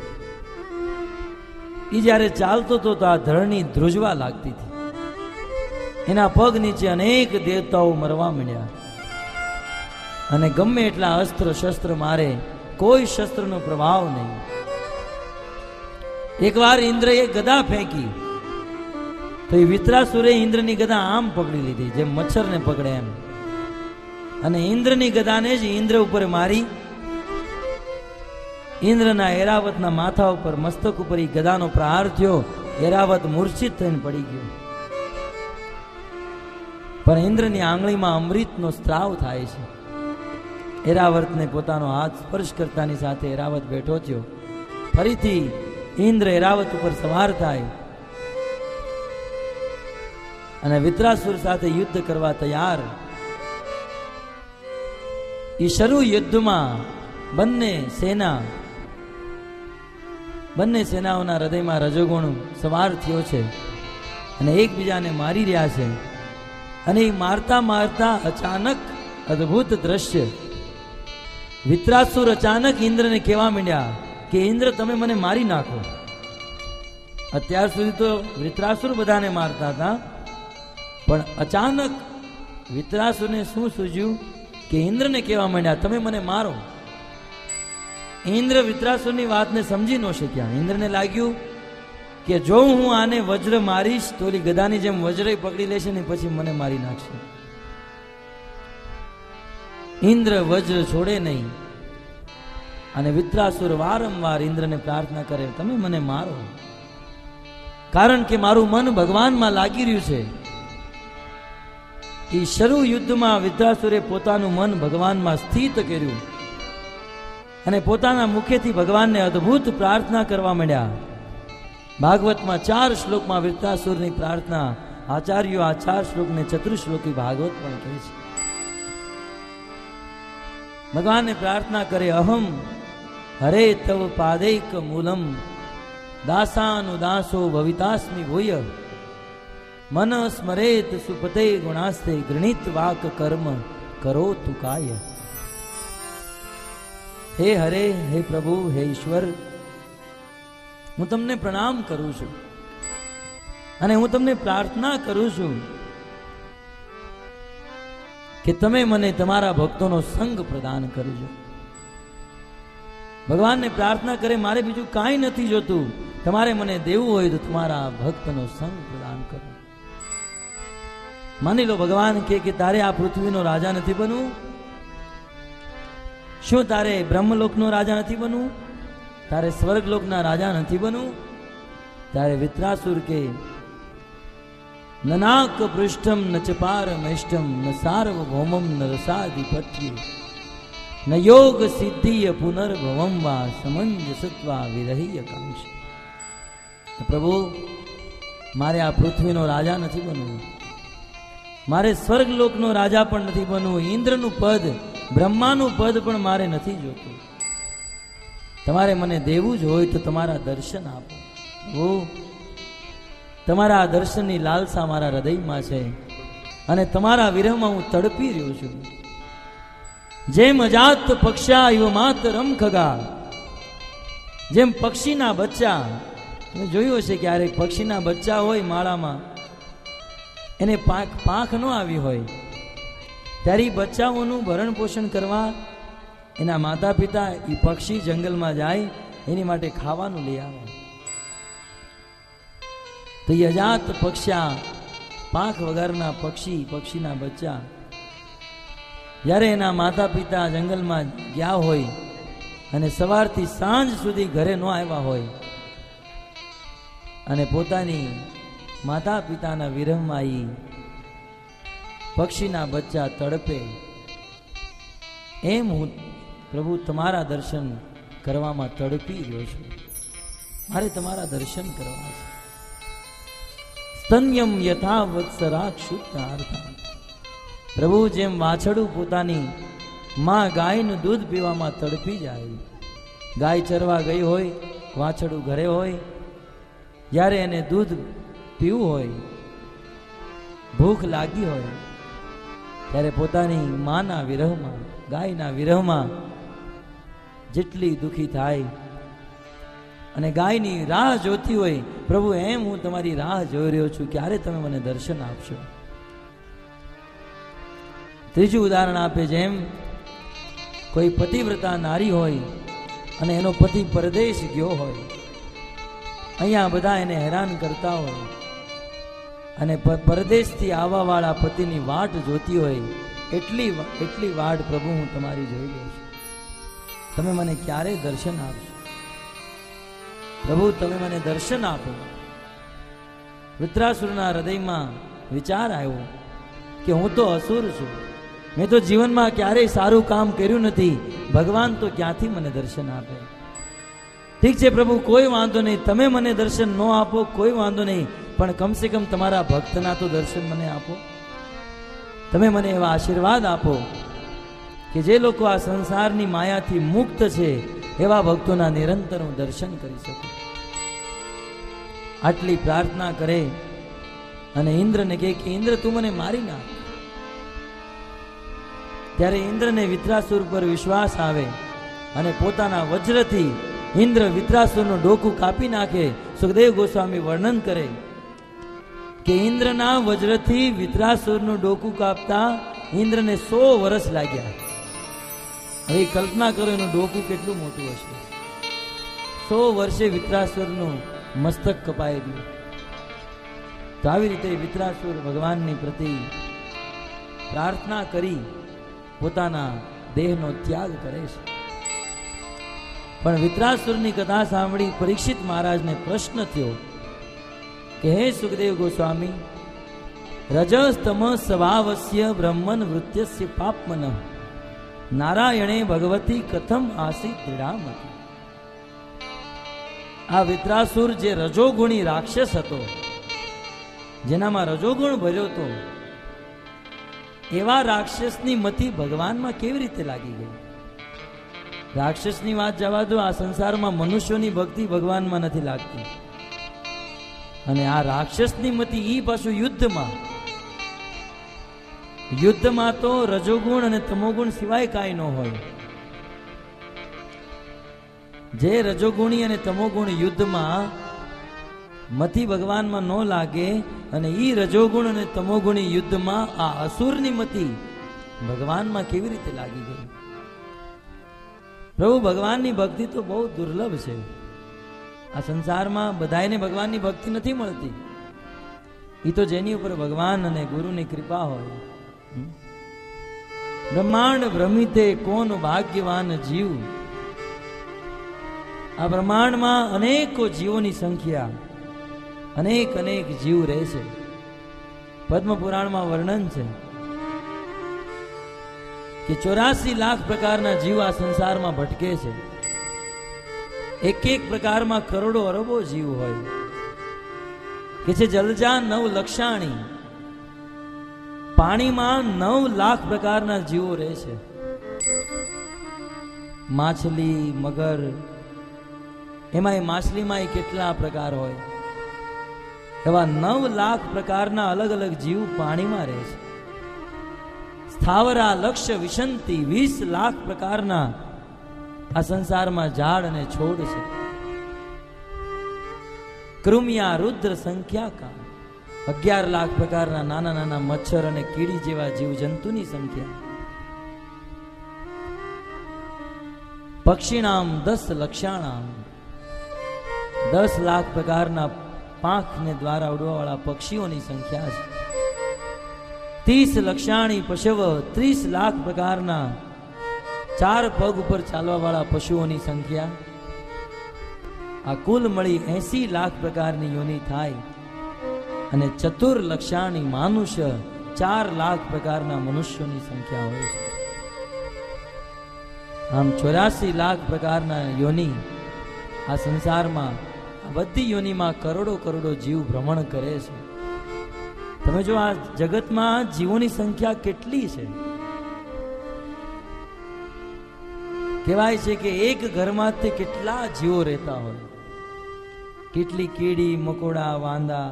એ જ્યારે ચાલતો હતો તો આ ધરણી ધ્રુજવા લાગતી હતી. એના પગ નીચે અનેક દેવતાઓ મરવા માંડ્યા. અને ગમે એટલા અસ્ત્ર શસ્ત્ર મારે, કોઈ શસ્ત્રનો પ્રભાવ નહીં. એકવાર ઇન્દ્રએ ગદા ફેંકી તો એ વિત્રાસુરે ઇન્દ્રની ગદા આમ પકડી લીધી, જેમ મચ્છરને પકડે એમ. અને ઇન્દ્રની ગદાને જ ઇન્દ્ર ઉપર મારી. ઇન્દ્રના એરાવતના માથા ઉપર, મસ્તક ઉપર એ ગદાનો પ્રહાર થયો. એરાવત મૂર્છિત થઈને પડી ગયો. પણ ઇન્દ્રની આંગળીમાં અમૃતનો સ્ત્રાવ થાય છે. એરાવતને પોતાનો હાથ સ્પર્શ કરતાની સાથે એરાવત બેઠો થયો. ફરીથી ઇન્દ્ર એરાવત ઉપર સવાર થાય અને વિત્રાસુર સાથે યુદ્ધ કરવા તૈયાર. એ શરૂ યુદ્ધમાં બંને સેનાઓના હૃદયમાં રજોગુણ સવાર થયો છે અને એકબીજાને મારી રહ્યા છે. અને એ મારતા મારતા અચાનક અદ્ભુત દ્રશ્ય. વિત્રાસુર અચાનક ઇન્દ્રને કહેવા માંડ્યા કે ઇન્દ્ર, તમે મને મારી નાખો. અત્યાર સુધી તો વિત્રાસુર બધાને મારતા હતા, પણ અચાનક વિત્રાસુરને શું સૂઝ્યું કે ઇન્દ્રને કહેવા માંડ્યા, તમે મને મારો. ઇન્દ્ર વિત્રાસુરની વાતને સમજી ન શક્યા. ઇન્દ્રને લાગ્યું કે જો હું આને વજ્ર મારીશ તો ઓલી ગદાની જેમ વજ્ર પકડી લેશે ને પછી મને મારી નાખશે. ઇન્દ્ર વજ્ર છોડે નહીં. અને વિત્રાસુર વારંવાર ઇન્દ્રને પ્રાર્થના કરે, તમે મને મારો, કારણ કે મારું મન ભગવાનમાં લાગી રહ્યું છે. એ શરૂ યુદ્ધમાં વિત્રાસુરે પોતાનું મન ભગવાનમાં સ્થિત કર્યું અને પોતાના મુખેથી ભગવાનને અદ્ભુત પ્રાર્થના કરવા માંડ્યા. ભાગવતમાં 4 શ્લોકમાં વિત્રાસુરની પ્રાર્થના, આચાર્યો આ 4 શ્લોકને ચતુર્શ્લોકી ભાગવત પણ કહે છે. ભગવાનને પ્રાર્થના કરે, અહમ હરે તવ પાદૈક મૂલમ દાસાનુદાસો ભવિતાસ્મિ ભૂય મન સ્મરેત સુપતે ગુણાસ્તે ગૃણીત વાક કર્મ કરો તુકાય. હે હરે, હે પ્રભુ, હે ઈશ્વર, હું તમને પ્રણામ કરું છું અને હું તમને પ્રાર્થના કરું છું કે તમે મને તમારા ભક્તોનો સંગ પ્રદાન કરજો. ભગવાનને પ્રાર્થના કરે, મારે બીજું કાંઈ નથી જોતું, તમારે મને દેવું હોય તો તમારા ભક્તનો સંગ પ્રદાન કરો. માની લો ભગવાન કે તારે આ પૃથ્વીનો રાજા નથી બનવું, શું તારે બ્રહ્મલોકનો રાજા નથી બનવું, તારે સ્વર્ગલોકના રાજા નથી બનવું? તારે વિત્રાસુર કે નનાક પૃષ્ઠમ ન ચપારમેષ્ટમ ન સાર્વભૌમમ ન રસાધિપત્ય ન યોગ સિદ્ધિય પુનર્ભવમ વા સમંજસત્વા વિરહીય કાંક્ષ. પ્રભુ, મારે આ પૃથ્વીનો રાજા નથી બનવું, મારે સ્વર્ગલોકનો રાજા પણ નથી બનવું, ઇન્દ્રનું પદ, બ્રહ્માનું પદ પણ મારે નથી જોતું. તમારે મને દેવું જ હોય તો તમારા દર્શન આપો. તમારા આ દર્શનની લાલસા મારા હૃદયમાં છે અને તમારા વિરહમાં હું તડપી રહ્યો છું. જેમ અજાત પક્ષા યુ માતરમ ખગા, જેમ પક્ષીના બચ્ચા, તમે જોયું હશે ક્યારેક પક્ષીના બચ્ચા હોય માળામાં, એને પાંખ ન આવી હોય ત્યારે એ બચ્ચાઓનું ભરણ પોષણ કરવા એના માતા પિતા એ પક્ષી જંગલમાં જાય, એની માટે ખાવાનું લઈ આવે. તો એ અજાત પક્ષા, પાંખ વગરના પક્ષી, પક્ષીના બચ્ચા જ્યારે એના માતા પિતા જંગલમાં ગયા હોય અને સવારથી સાંજ સુધી ઘરે ન આવ્યા હોય અને પોતાની માતા પિતાના વિરહમાં ઈ પક્ષીના બચ્ચા તડપે, એમ હું પ્રભુ તમારા દર્શન કરવામાં તડપી રહ્યો છું. મારે તમારા દર્શન કરવા છે. સ્તન્યમ યથા વત્સરાક્ષુત્તાર્થા. પ્રભુ જેમ વાછડું પોતાની માં ગાયનું દૂધ પીવામાં તડપી જાય, ગાય ચરવા ગઈ હોય, વાછડું ઘરે હોય, જ્યારે એને દૂધ પીવું હોય, ભૂખ લાગી હોય, ત્યારે પોતાની માના વિરહમાં, ગાયના વિરહમાં જેટલી દુઃખી થાય અને ગાયની રાહ જોતી હોય, પ્રભુ એમ હું તમારી રાહ જોઈ રહ્યો છું, ક્યારે તમે મને દર્શન આપશો. ત્રીજું ઉદાહરણ આપે, જેમ કોઈ પતિવ્રતા નારી હોય અને એનો પતિ પરદેશ ગયો હોય, અહીંયા બધા એને હેરાન કરતા હોય અને પરદેશથી આવવા વાળા પતિની વાટ જોતી હોય, એટલી વાટ પ્રભુ હું તમારી જોઈ લઉં છું. તમે મને ક્યારે દર્શન આપશો પ્રભુ, તમે મને દર્શન આપો. વૃત્રાસુરના હૃદયમાં વિચાર આવ્યો કે હું તો અસુર છું, મેં તો જીવનમાં ક્યારેય સારું કામ કર્યું નથી, ભગવાન તો ક્યાંથી મને દર્શન આપે. ઠીક છે પ્રભુ, કોઈ વાંધો નહીં, તમે મને દર્શન ન આપો કોઈ વાંધો નહીં, પણ કમસે કમ તમારા ભક્તના તો દર્શન મને આપો. તમે મને એવા આશીર્વાદ આપો કે જે લોકો આ સંસારની માયાથી મુક્ત છે એવા ભક્તોના નિરંતર હું દર્શન કરી શકું. આટલી પ્રાર્થના કરે અને ઇન્દ્રને કહે કે ઇન્દ્ર તું મને મારી નાખ. ત્યારે ઇન્દ્રને વિત્રાસુર પર વિશ્વાસ આવે અને પોતાના વજ્રથી ઇન્દ્ર વિત્રાસુરનું ડોકું કાપી નાખે. સુખદેવ ગોસ્વામી વર્ણન કરે કે ઇન્દ્રના વજ્રથી વિત્રાસુરનું ડોકું કાપતા ઇન્દ્રને 100 વર્ષ લાગ્યા. હવે કલ્પના કરો એનું ડોકું કેટલું મોટું હશે. 100 વર્ષે વિત્રાસુરનું મસ્તક કપાઈ ગયું. તો આવી રીતે વિત્રાસુર ભગવાનની પ્રતિ પ્રાર્થના કરી પોતાના દેહનો ત્યાગ કરે છે. પણ વિત્રાસુરની કથા સાંભળી પરીક્ષિત મહારાજને પ્રશ્ન થયો કે હે સુખદેવ ગોસ્વામી, રજસ તમસ સ્વભાવસ્ય બ્રહ્મન વૃત્યસ્ય પાપમન નારાયણે ભગવતી કથમ આસી ક્રીડામતી. આ વિત્રાસુર જે રજોગુણી રાક્ષસ હતો, જેનામાં રજોગુણ ભર્યો હતો, એવા રાક્ષસની મતિ ભગવાનમાં કેવી રીતે લાગી ગઈ? રાક્ષસની વાત જવા દો, આ સંસારમાં મનુષ્યોની ભક્તિ ભગવાનમાં નથી લાગતી. અને આ રાક્ષસની મતિ ઈ પાછું યુદ્ધમાં તો રજોગુણ અને તમોગુણ સિવાય કાંઈ ન હોય. જે રજોગુણી અને તમોગુણ યુદ્ધમાં મતિ ભગવાનમાં ન લાગે અને ઈ રજોગુણ અને તમોગુણી યુદ્ધમાં આ અસુરની મતિ ભગવાનમાં કેવી રીતે લાગી ગઈ? પ્રભુ, ભગવાનની ભક્તિ તો બહુ દુર્લભ છે. આ સંસારમાં બધાને ભગવાનની ભક્તિ નથી મળતી. એ તો જેની ઉપર ભગવાન અને ગુરુની કૃપા હોય. બ્રહ્માંડ ભ્રમિતે કોન ભાગ્યવાન જીવ. આ બ્રહ્માંડમાં અનેકો જીવોની સંખ્યા, અનેક જીવ રહે છે. પદ્મ પુરાણમાં વર્ણન છે કે 84 લાખ પ્રકારના જીવ આ સંસારમાં ભટકે છે. એક પ્રકારમાં કરોડો અરબો જીવ હોય કે છે જલજા 9 લક્ષાણી. પાણીમાં 9 લાખ પ્રકારના જીવો રહે છે. માછલી, મગર, એમાં માછલીમાં કેટલા પ્રકાર હોય, એવા 9 લાખ પ્રકારના અલગ અલગ જીવ પાણીમાં રહે છે. સ્થાવરા લક્ષ્ય વિશંતિ 20 લાખ પ્રકારના આ સંસારમાં ઝાડ અને છોડ છે. કૃમિયા રુદ્ર સંખ્યા કા 11 લાખ પ્રકારના નાના નાના મચ્છર અને કીડી જેવા જીવ જંતુની સંખ્યા. પક્ષીણામ 10 લક્ષાણામ 10 લાખ પ્રકારના પાંખને દ્વારા ઉડવાવાળા પક્ષીઓની સંખ્યા છે. 30 લક્ષાણી પશવ, 30 લાખ પ્રકારના 4 પગ ઉપર ચાલવા વાળા પશુઓની સંખ્યા. આ કુલ મળી 80 લાખ પ્રકારની યોની થાય. અને 4 લક્ષાણી માનુષ્ય, 4 લાખ પ્રકારના મનુષ્યોની સંખ્યા હોય છે. આમ 84 લાખ પ્રકારના યોની આ સંસારમાં, આ બધી યોનીમાં કરોડો કરોડો જીવ ભ્રમણ કરે છે. તમે જો આ જગતમાં જીવોની સંખ્યા કેટલી છે. કહેવાય છે કે એક ઘરમાં તે કેટલા જીવો રહેતા હોય. કેટલી કીડી મકોડા વાંદા,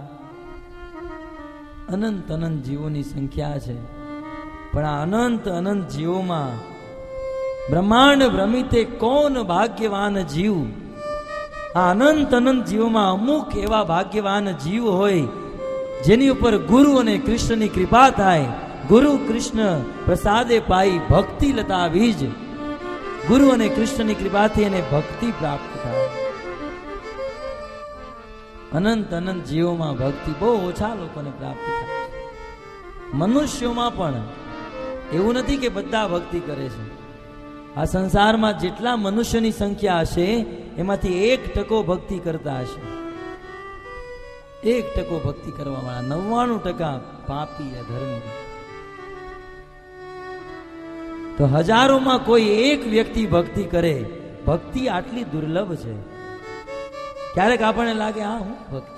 અનંત અનંત જીવોની સંખ્યા છે. પણ આ અનંત અનંત જીવોમાં બ્રહ્માંડ ભ્રમિતે કોણ ભાગ્યવાન જીવ. આ અનંત અનંત જીવોમાં અમુક એવા ભાગ્યવાન જીવ હોય જેની ઉપર ગુરુ અને કૃષ્ણની કૃપા થાય. ગુરુ કૃષ્ણ પ્રસાદે પાઈ ભક્તિ લતા બીજ. ગુરુ અને કૃષ્ણની કૃપાથી એને ભક્તિ પ્રાપ્ત થાય. અનંત અનંત જીવોમાં ભક્તિ બહુ ઓછા લોકોને પ્રાપ્ત થાય. મનુષ્યોમાં પણ એવું નથી કે બધા ભક્તિ કરે છે. આ સંસારમાં જેટલા મનુષ્યની સંખ્યા હશે એમાંથી 1% ભક્તિ કરતા હશે. 1% ભક્તિ કરવા વાળા, 99% પાપી અધર્મી. તો હજારોમાં કોઈ એક વ્યક્તિ ભક્તિ કરે. ભક્તિ આટલી દુર્લભ છે. ક્યારેક આપણને લાગે હા હું ભક્તિ,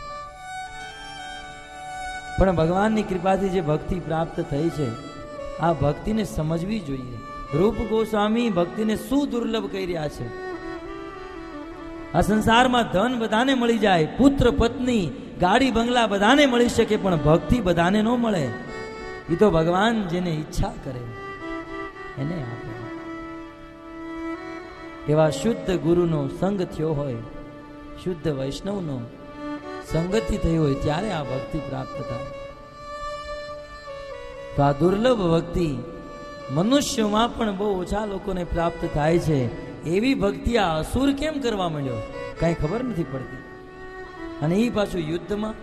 પણ ભગવાનની કૃપાથી જે ભક્તિ પ્રાપ્ત થઈ છે આ ભક્તિને સમજવી જોઈએ. રૂપ ગોસ્વામી ભક્તિને શું દુર્લભ કહી રહ્યા છે. આ સંસારમાં ધન બધાને મળી જાય, પુત્ર પત્ની ગાડી બંગલા બધાને મળી શકે, પણ ભક્તિ બધાને ન મળે. એ તો ભગવાન જેને ઈચ્છા કરે એને આપે. એવા શુદ્ધ ગુરુનો સંગ થયો હોય, શુદ્ધ વૈષ્ણવનો સંગતિ થઈ હોય ત્યારે આ ભક્તિ પ્રાપ્ત થાય. તો આ દુર્લભ ભક્તિ મનુષ્યોમાં પણ બહુ ઓછા લોકોને પ્રાપ્ત થાય છે. એવી ભક્તિ આ અસુર કેમ કરવા માંડ્યો કઈ ખબર નથી પડતી. અને એ પાછું યુદ્ધમાં.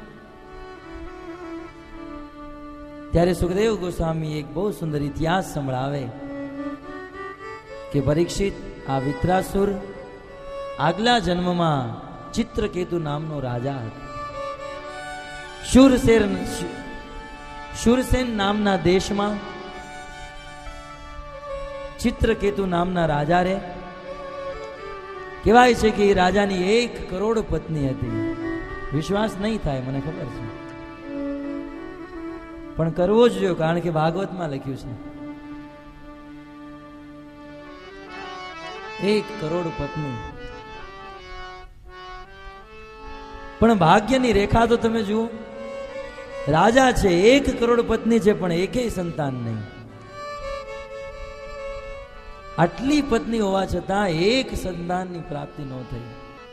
ત્યારે સુખદેવ ગોસ્વામી એક બહુ સુંદર ઇતિહાસ સંભળાવે કે પરીક્ષિત, આ વિત્રાસુર આગલા જન્મમાં ચિત્રકેતુ નામનો રાજા હતો. શૂરસેન નામના દેશમાં ચિત્રકેતુ નામના રાજા રે. કહેવાય છે કે એ રાજાની 1 કરોડ પત્ની હતી. વિશ્વાસ નહીં થાય મને ખબર છે, પણ કરવો જ જોઈએ, કારણ કે ભાગવતમાં લખ્યું છે 1 કરોડ પત્ની. પણ ભાગ્યની રેખા તો તમે જુઓ. રાજા છે, 1 કરોડ પત્ની છે, પણ એકેય સંતાન નહીં. આટલી પત્ની હોવા છતાં 1 સંતાનની પ્રાપ્તિ ન થઈ.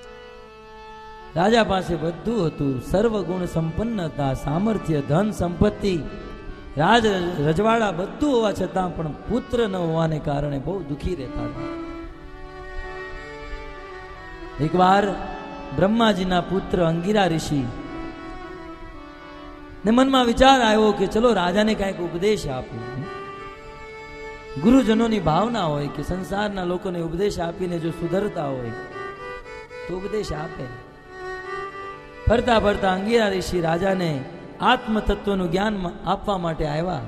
રાજા પાસે બધું હતું, સર્વગુણ સંપન્ન હતા, સામર્થ્ય, ધન, સંપત્તિ, રાજ રજવાડા બધું હોવા છતાં પણ પુત્ર ન હોવાને કારણે બહુ દુઃખી રહેતા હતા. એકવાર બ્રહ્માજીના પુત્ર અંગિરા ઋષિ ને મનમાં વિચાર આવ્યો કે ચલો રાજાને કાંઈક ઉપદેશ આપું. ગુરુજનોની ભાવના હોય કે સંસારના લોકોને ઉપદેશ આપીને જો સુધરતા હોય તો ઉપદેશ આપે. ફરતા ફરતા અંગિરા ઋષિ રાજાને આત્મ તત્વનું જ્ઞાન આપવા માટે આવ્યા.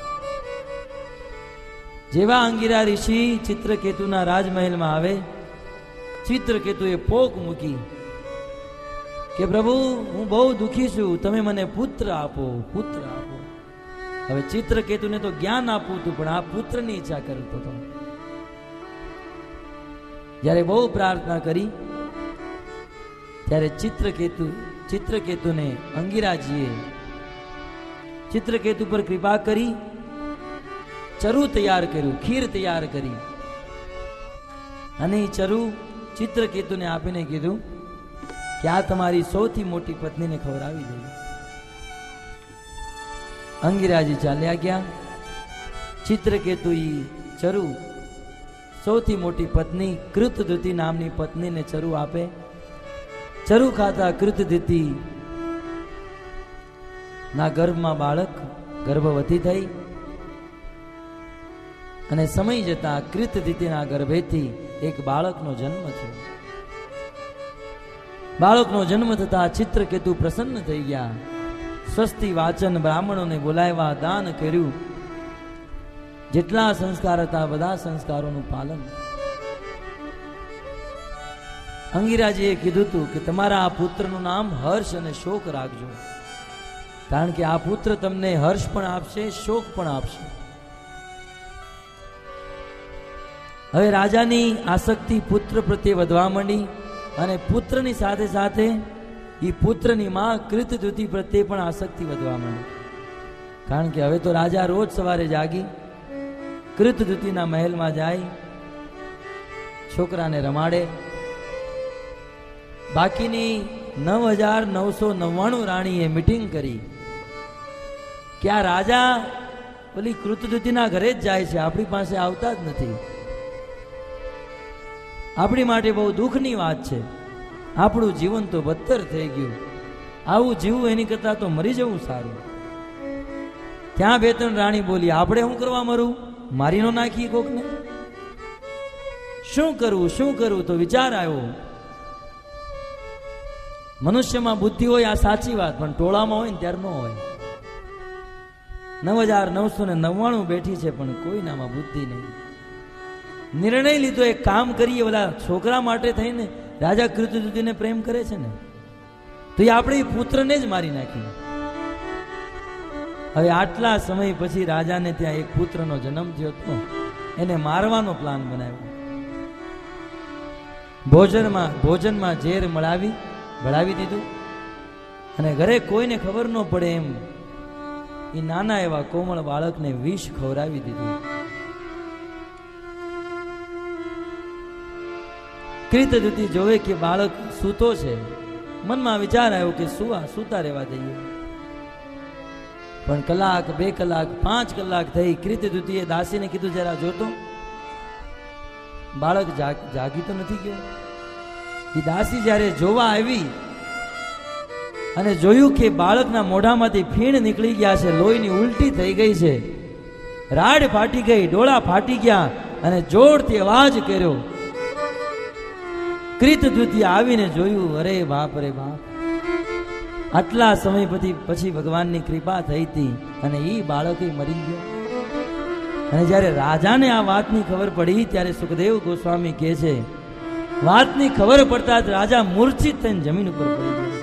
જેવા અંગિરા ઋષિ ચિત્રકેતુના રાજમહેલમાં આવે, ચિત્રકેતુએ પોક મૂકી કે પ્રભુ હું બહુ દુઃખી છું, તમે મને પુત્ર આપો, પુત્ર આપો. હવે ચિત્રકેતુને તો જ્ઞાન આપવું હતું, પણ આ પુત્રની ઈચ્છા કરતો હતો. જ્યારે બહુ પ્રાર્થના કરી ત્યારે ચિત્રકેતુને અંગિરાજીએ ચિત્રકેતુ પર કૃપા કરી ચરુ તૈયાર કર્યું, ખીર તૈયાર કરી. અને એ ચરુ ચિત્રકેતુને આપીને કીધું કે આ તમારી સૌથી મોટી પત્નીને ખવડાવી દેજો. અંગિરાજી ચાલ્યા ગયા. ચિત્રકેતુ ચરુ સૌથી મોટી પત્ની કૃતધૃતિ નામની પત્નીને ચરુ આપે. ચરુ ખાતા કૃતધૃતિ ના ગર્ભમાં બાળક ગર્ભવતી થઈ અને સમય જતા કૃતદિતિના ગર્ભેથી એક બાળકનો જન્મ થયો. બાળકનો જન્મ થતા ચિત્રકેતુ પ્રસન્ન થઈ ગયા. સ્વસ્તિ વાચન બ્રાહ્મણોને બોલાવ્યા, દાન કર્યું. જેટલા સંસ્કાર હતા બધા સંસ્કારોનું પાલન. અંગિરાજીએ કીધું હતું કે તમારા આ પુત્રનું નામ હર્ષ અને શોક રાખજો, કારણ કે આ પુત્ર તમને હર્ષ પણ આપશે, શોક પણ આપશે. હવે રાજાની આસક્તિ પુત્ર પ્રત્યે વધવા માંડી અને પુત્રની સાથે સાથે એ પુત્રની માં કૃતદ્યુતિ પ્રત્યે પણ આસક્તિ વધવા માંડી. કારણ કે હવે તો રાજા રોજ સવારે જાગી કૃતદ્યુતિના મહેલમાં જાય, છોકરાને રમાડે. બાકીની 9999 રાણીએ મીટિંગ કરી કે આ રાજા પેલી કૃતદ્યુતિના ઘરે જ જાય છે, આપણી પાસે આવતા જ નથી. આપણી માટે બહુ દુઃખની વાત છે. આપણું જીવન તો બદતર થઈ ગયું. આવું જીવવું એની કરતા તો મરી જવું સારું. ત્યાં 2-3 રાણી બોલી, આપણે શું કરવા મરવું, મારી નો નાખી કોકને, શું કરવું. તો વિચાર આવ્યો, મનુષ્યમાં બુદ્ધિ હોય આ સાચી વાત, પણ ટોળામાં હોય ને ત્યારે ન હોય. 9999 બેઠી છે પણ કોઈનામાં બુદ્ધિ નહીં. નિર્ણય લીધો, એક કામ કરીએ, ઓલા છોકરા માટે થઈને રાજા કૃતદ્યુતિને પ્રેમ કરે છે ને, તો એ આપણે પુત્રને જ મારી નાખીએ. હવે આટલા સમય પછી રાજાને ત્યાં એક પુત્રનો જન્મ થયો હતો, એને મારવાનો પ્લાન બનાવ્યો. ભોજનમાં ઝેર ભળાવી દીધું અને ઘરે કોઈને ખબર ન પડે એમ એ નાના એવા કોમળ બાળકને વિષ ખવડાવી દીધું. કૃતદ્યુતિ જોવે કે બાળક સૂતો છે, મનમાં વિચાર આવ્યો કે સૂતા રહેવા દઈએ. પણ કલાક, 2 કલાક, 5 કલાક થઈ. કૃતદ્યુતિએ દાસીને કીધું, જરા જોતો બાળક જાગી તો નથી ગયો. એ દાસી જ્યારે જોવા આવી અને જોયું કે બાળકના મોઢામાંથી ફીણ નીકળી ગયા છે, લોહીની ઉલટી થઈ ગઈ છે, રાડ ફાટી ગઈ, ડોળા ફાટી ગયા અને જોરથી અવાજ કર્યો. કૃતદ્યુતિ આવીને જોયું, અરે બાપ રે બાપ, આટલા સમય પછી ભગવાનની કૃપા થઈ હતી અને એ બાળક મરી ગયો. અને જ્યારે રાજાને આ વાતની ખબર પડી ત્યારે સુખદેવ ગોસ્વામી કહે છે, વાતની ખબર પડતા જ રાજા મૂર્છિત થઈને જમીન ઉપર પડી ગયા.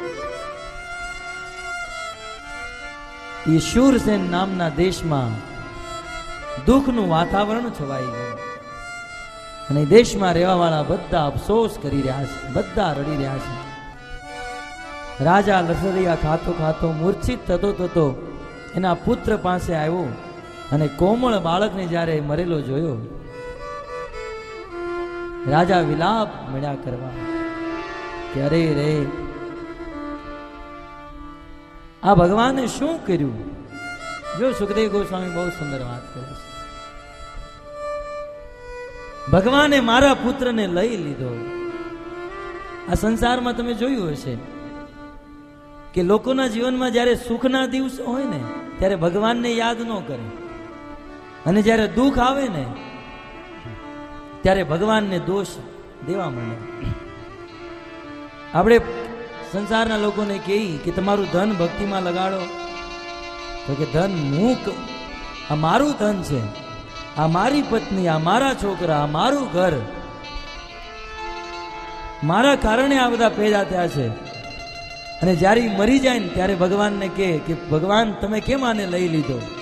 એ શૂરસેન નામના દેશમાં દુઃખનું વાતાવરણ છવાઈ ગયું અને દેશમાં રહેવા વાળા બધા અફસોસ કરી રહ્યા છે, બધા રડી રહ્યા છે. રાજા લસરિયા ખાતો મૂર્છિત થતો એના પુત્ર પાસે આવ્યો અને કોમળ બાળકને જ્યારે મરેલો જોયો, રાજા વિલાપ મળ્યા કરવા કે અરે રે, આ ભગવાને શું કર્યું. જો સુખદેવ ગોસ્વામી બહુ સુંદર વાત કરે છે. ભગવાને મારા પુત્રને લઈ લીધો. આ સંસારમાં તમે જોયું હશે કે લોકોના જીવનમાં જ્યારે સુખના દિવસો હોય ને ત્યારે ભગવાનને યાદ ન કરે, અને જ્યારે દુઃખ આવે ને ત્યારે ભગવાનને દોષ દેવા માંડે. આપણે સંસારના લોકોને કહીએ કે તમારું ધન ભક્તિમાં લગાડો, તો કે ધન આ મારું ધન છે, આ મારી પત્ની, આ મારા છોકરા, આ મારું ઘર, મારા કારણે આ બધા પેદા થયા છે. અને જ્યારે મરી જાય ને ત્યારે ભગવાનને કહે કે ભગવાન તમે કેમ આને લઈ લીધો.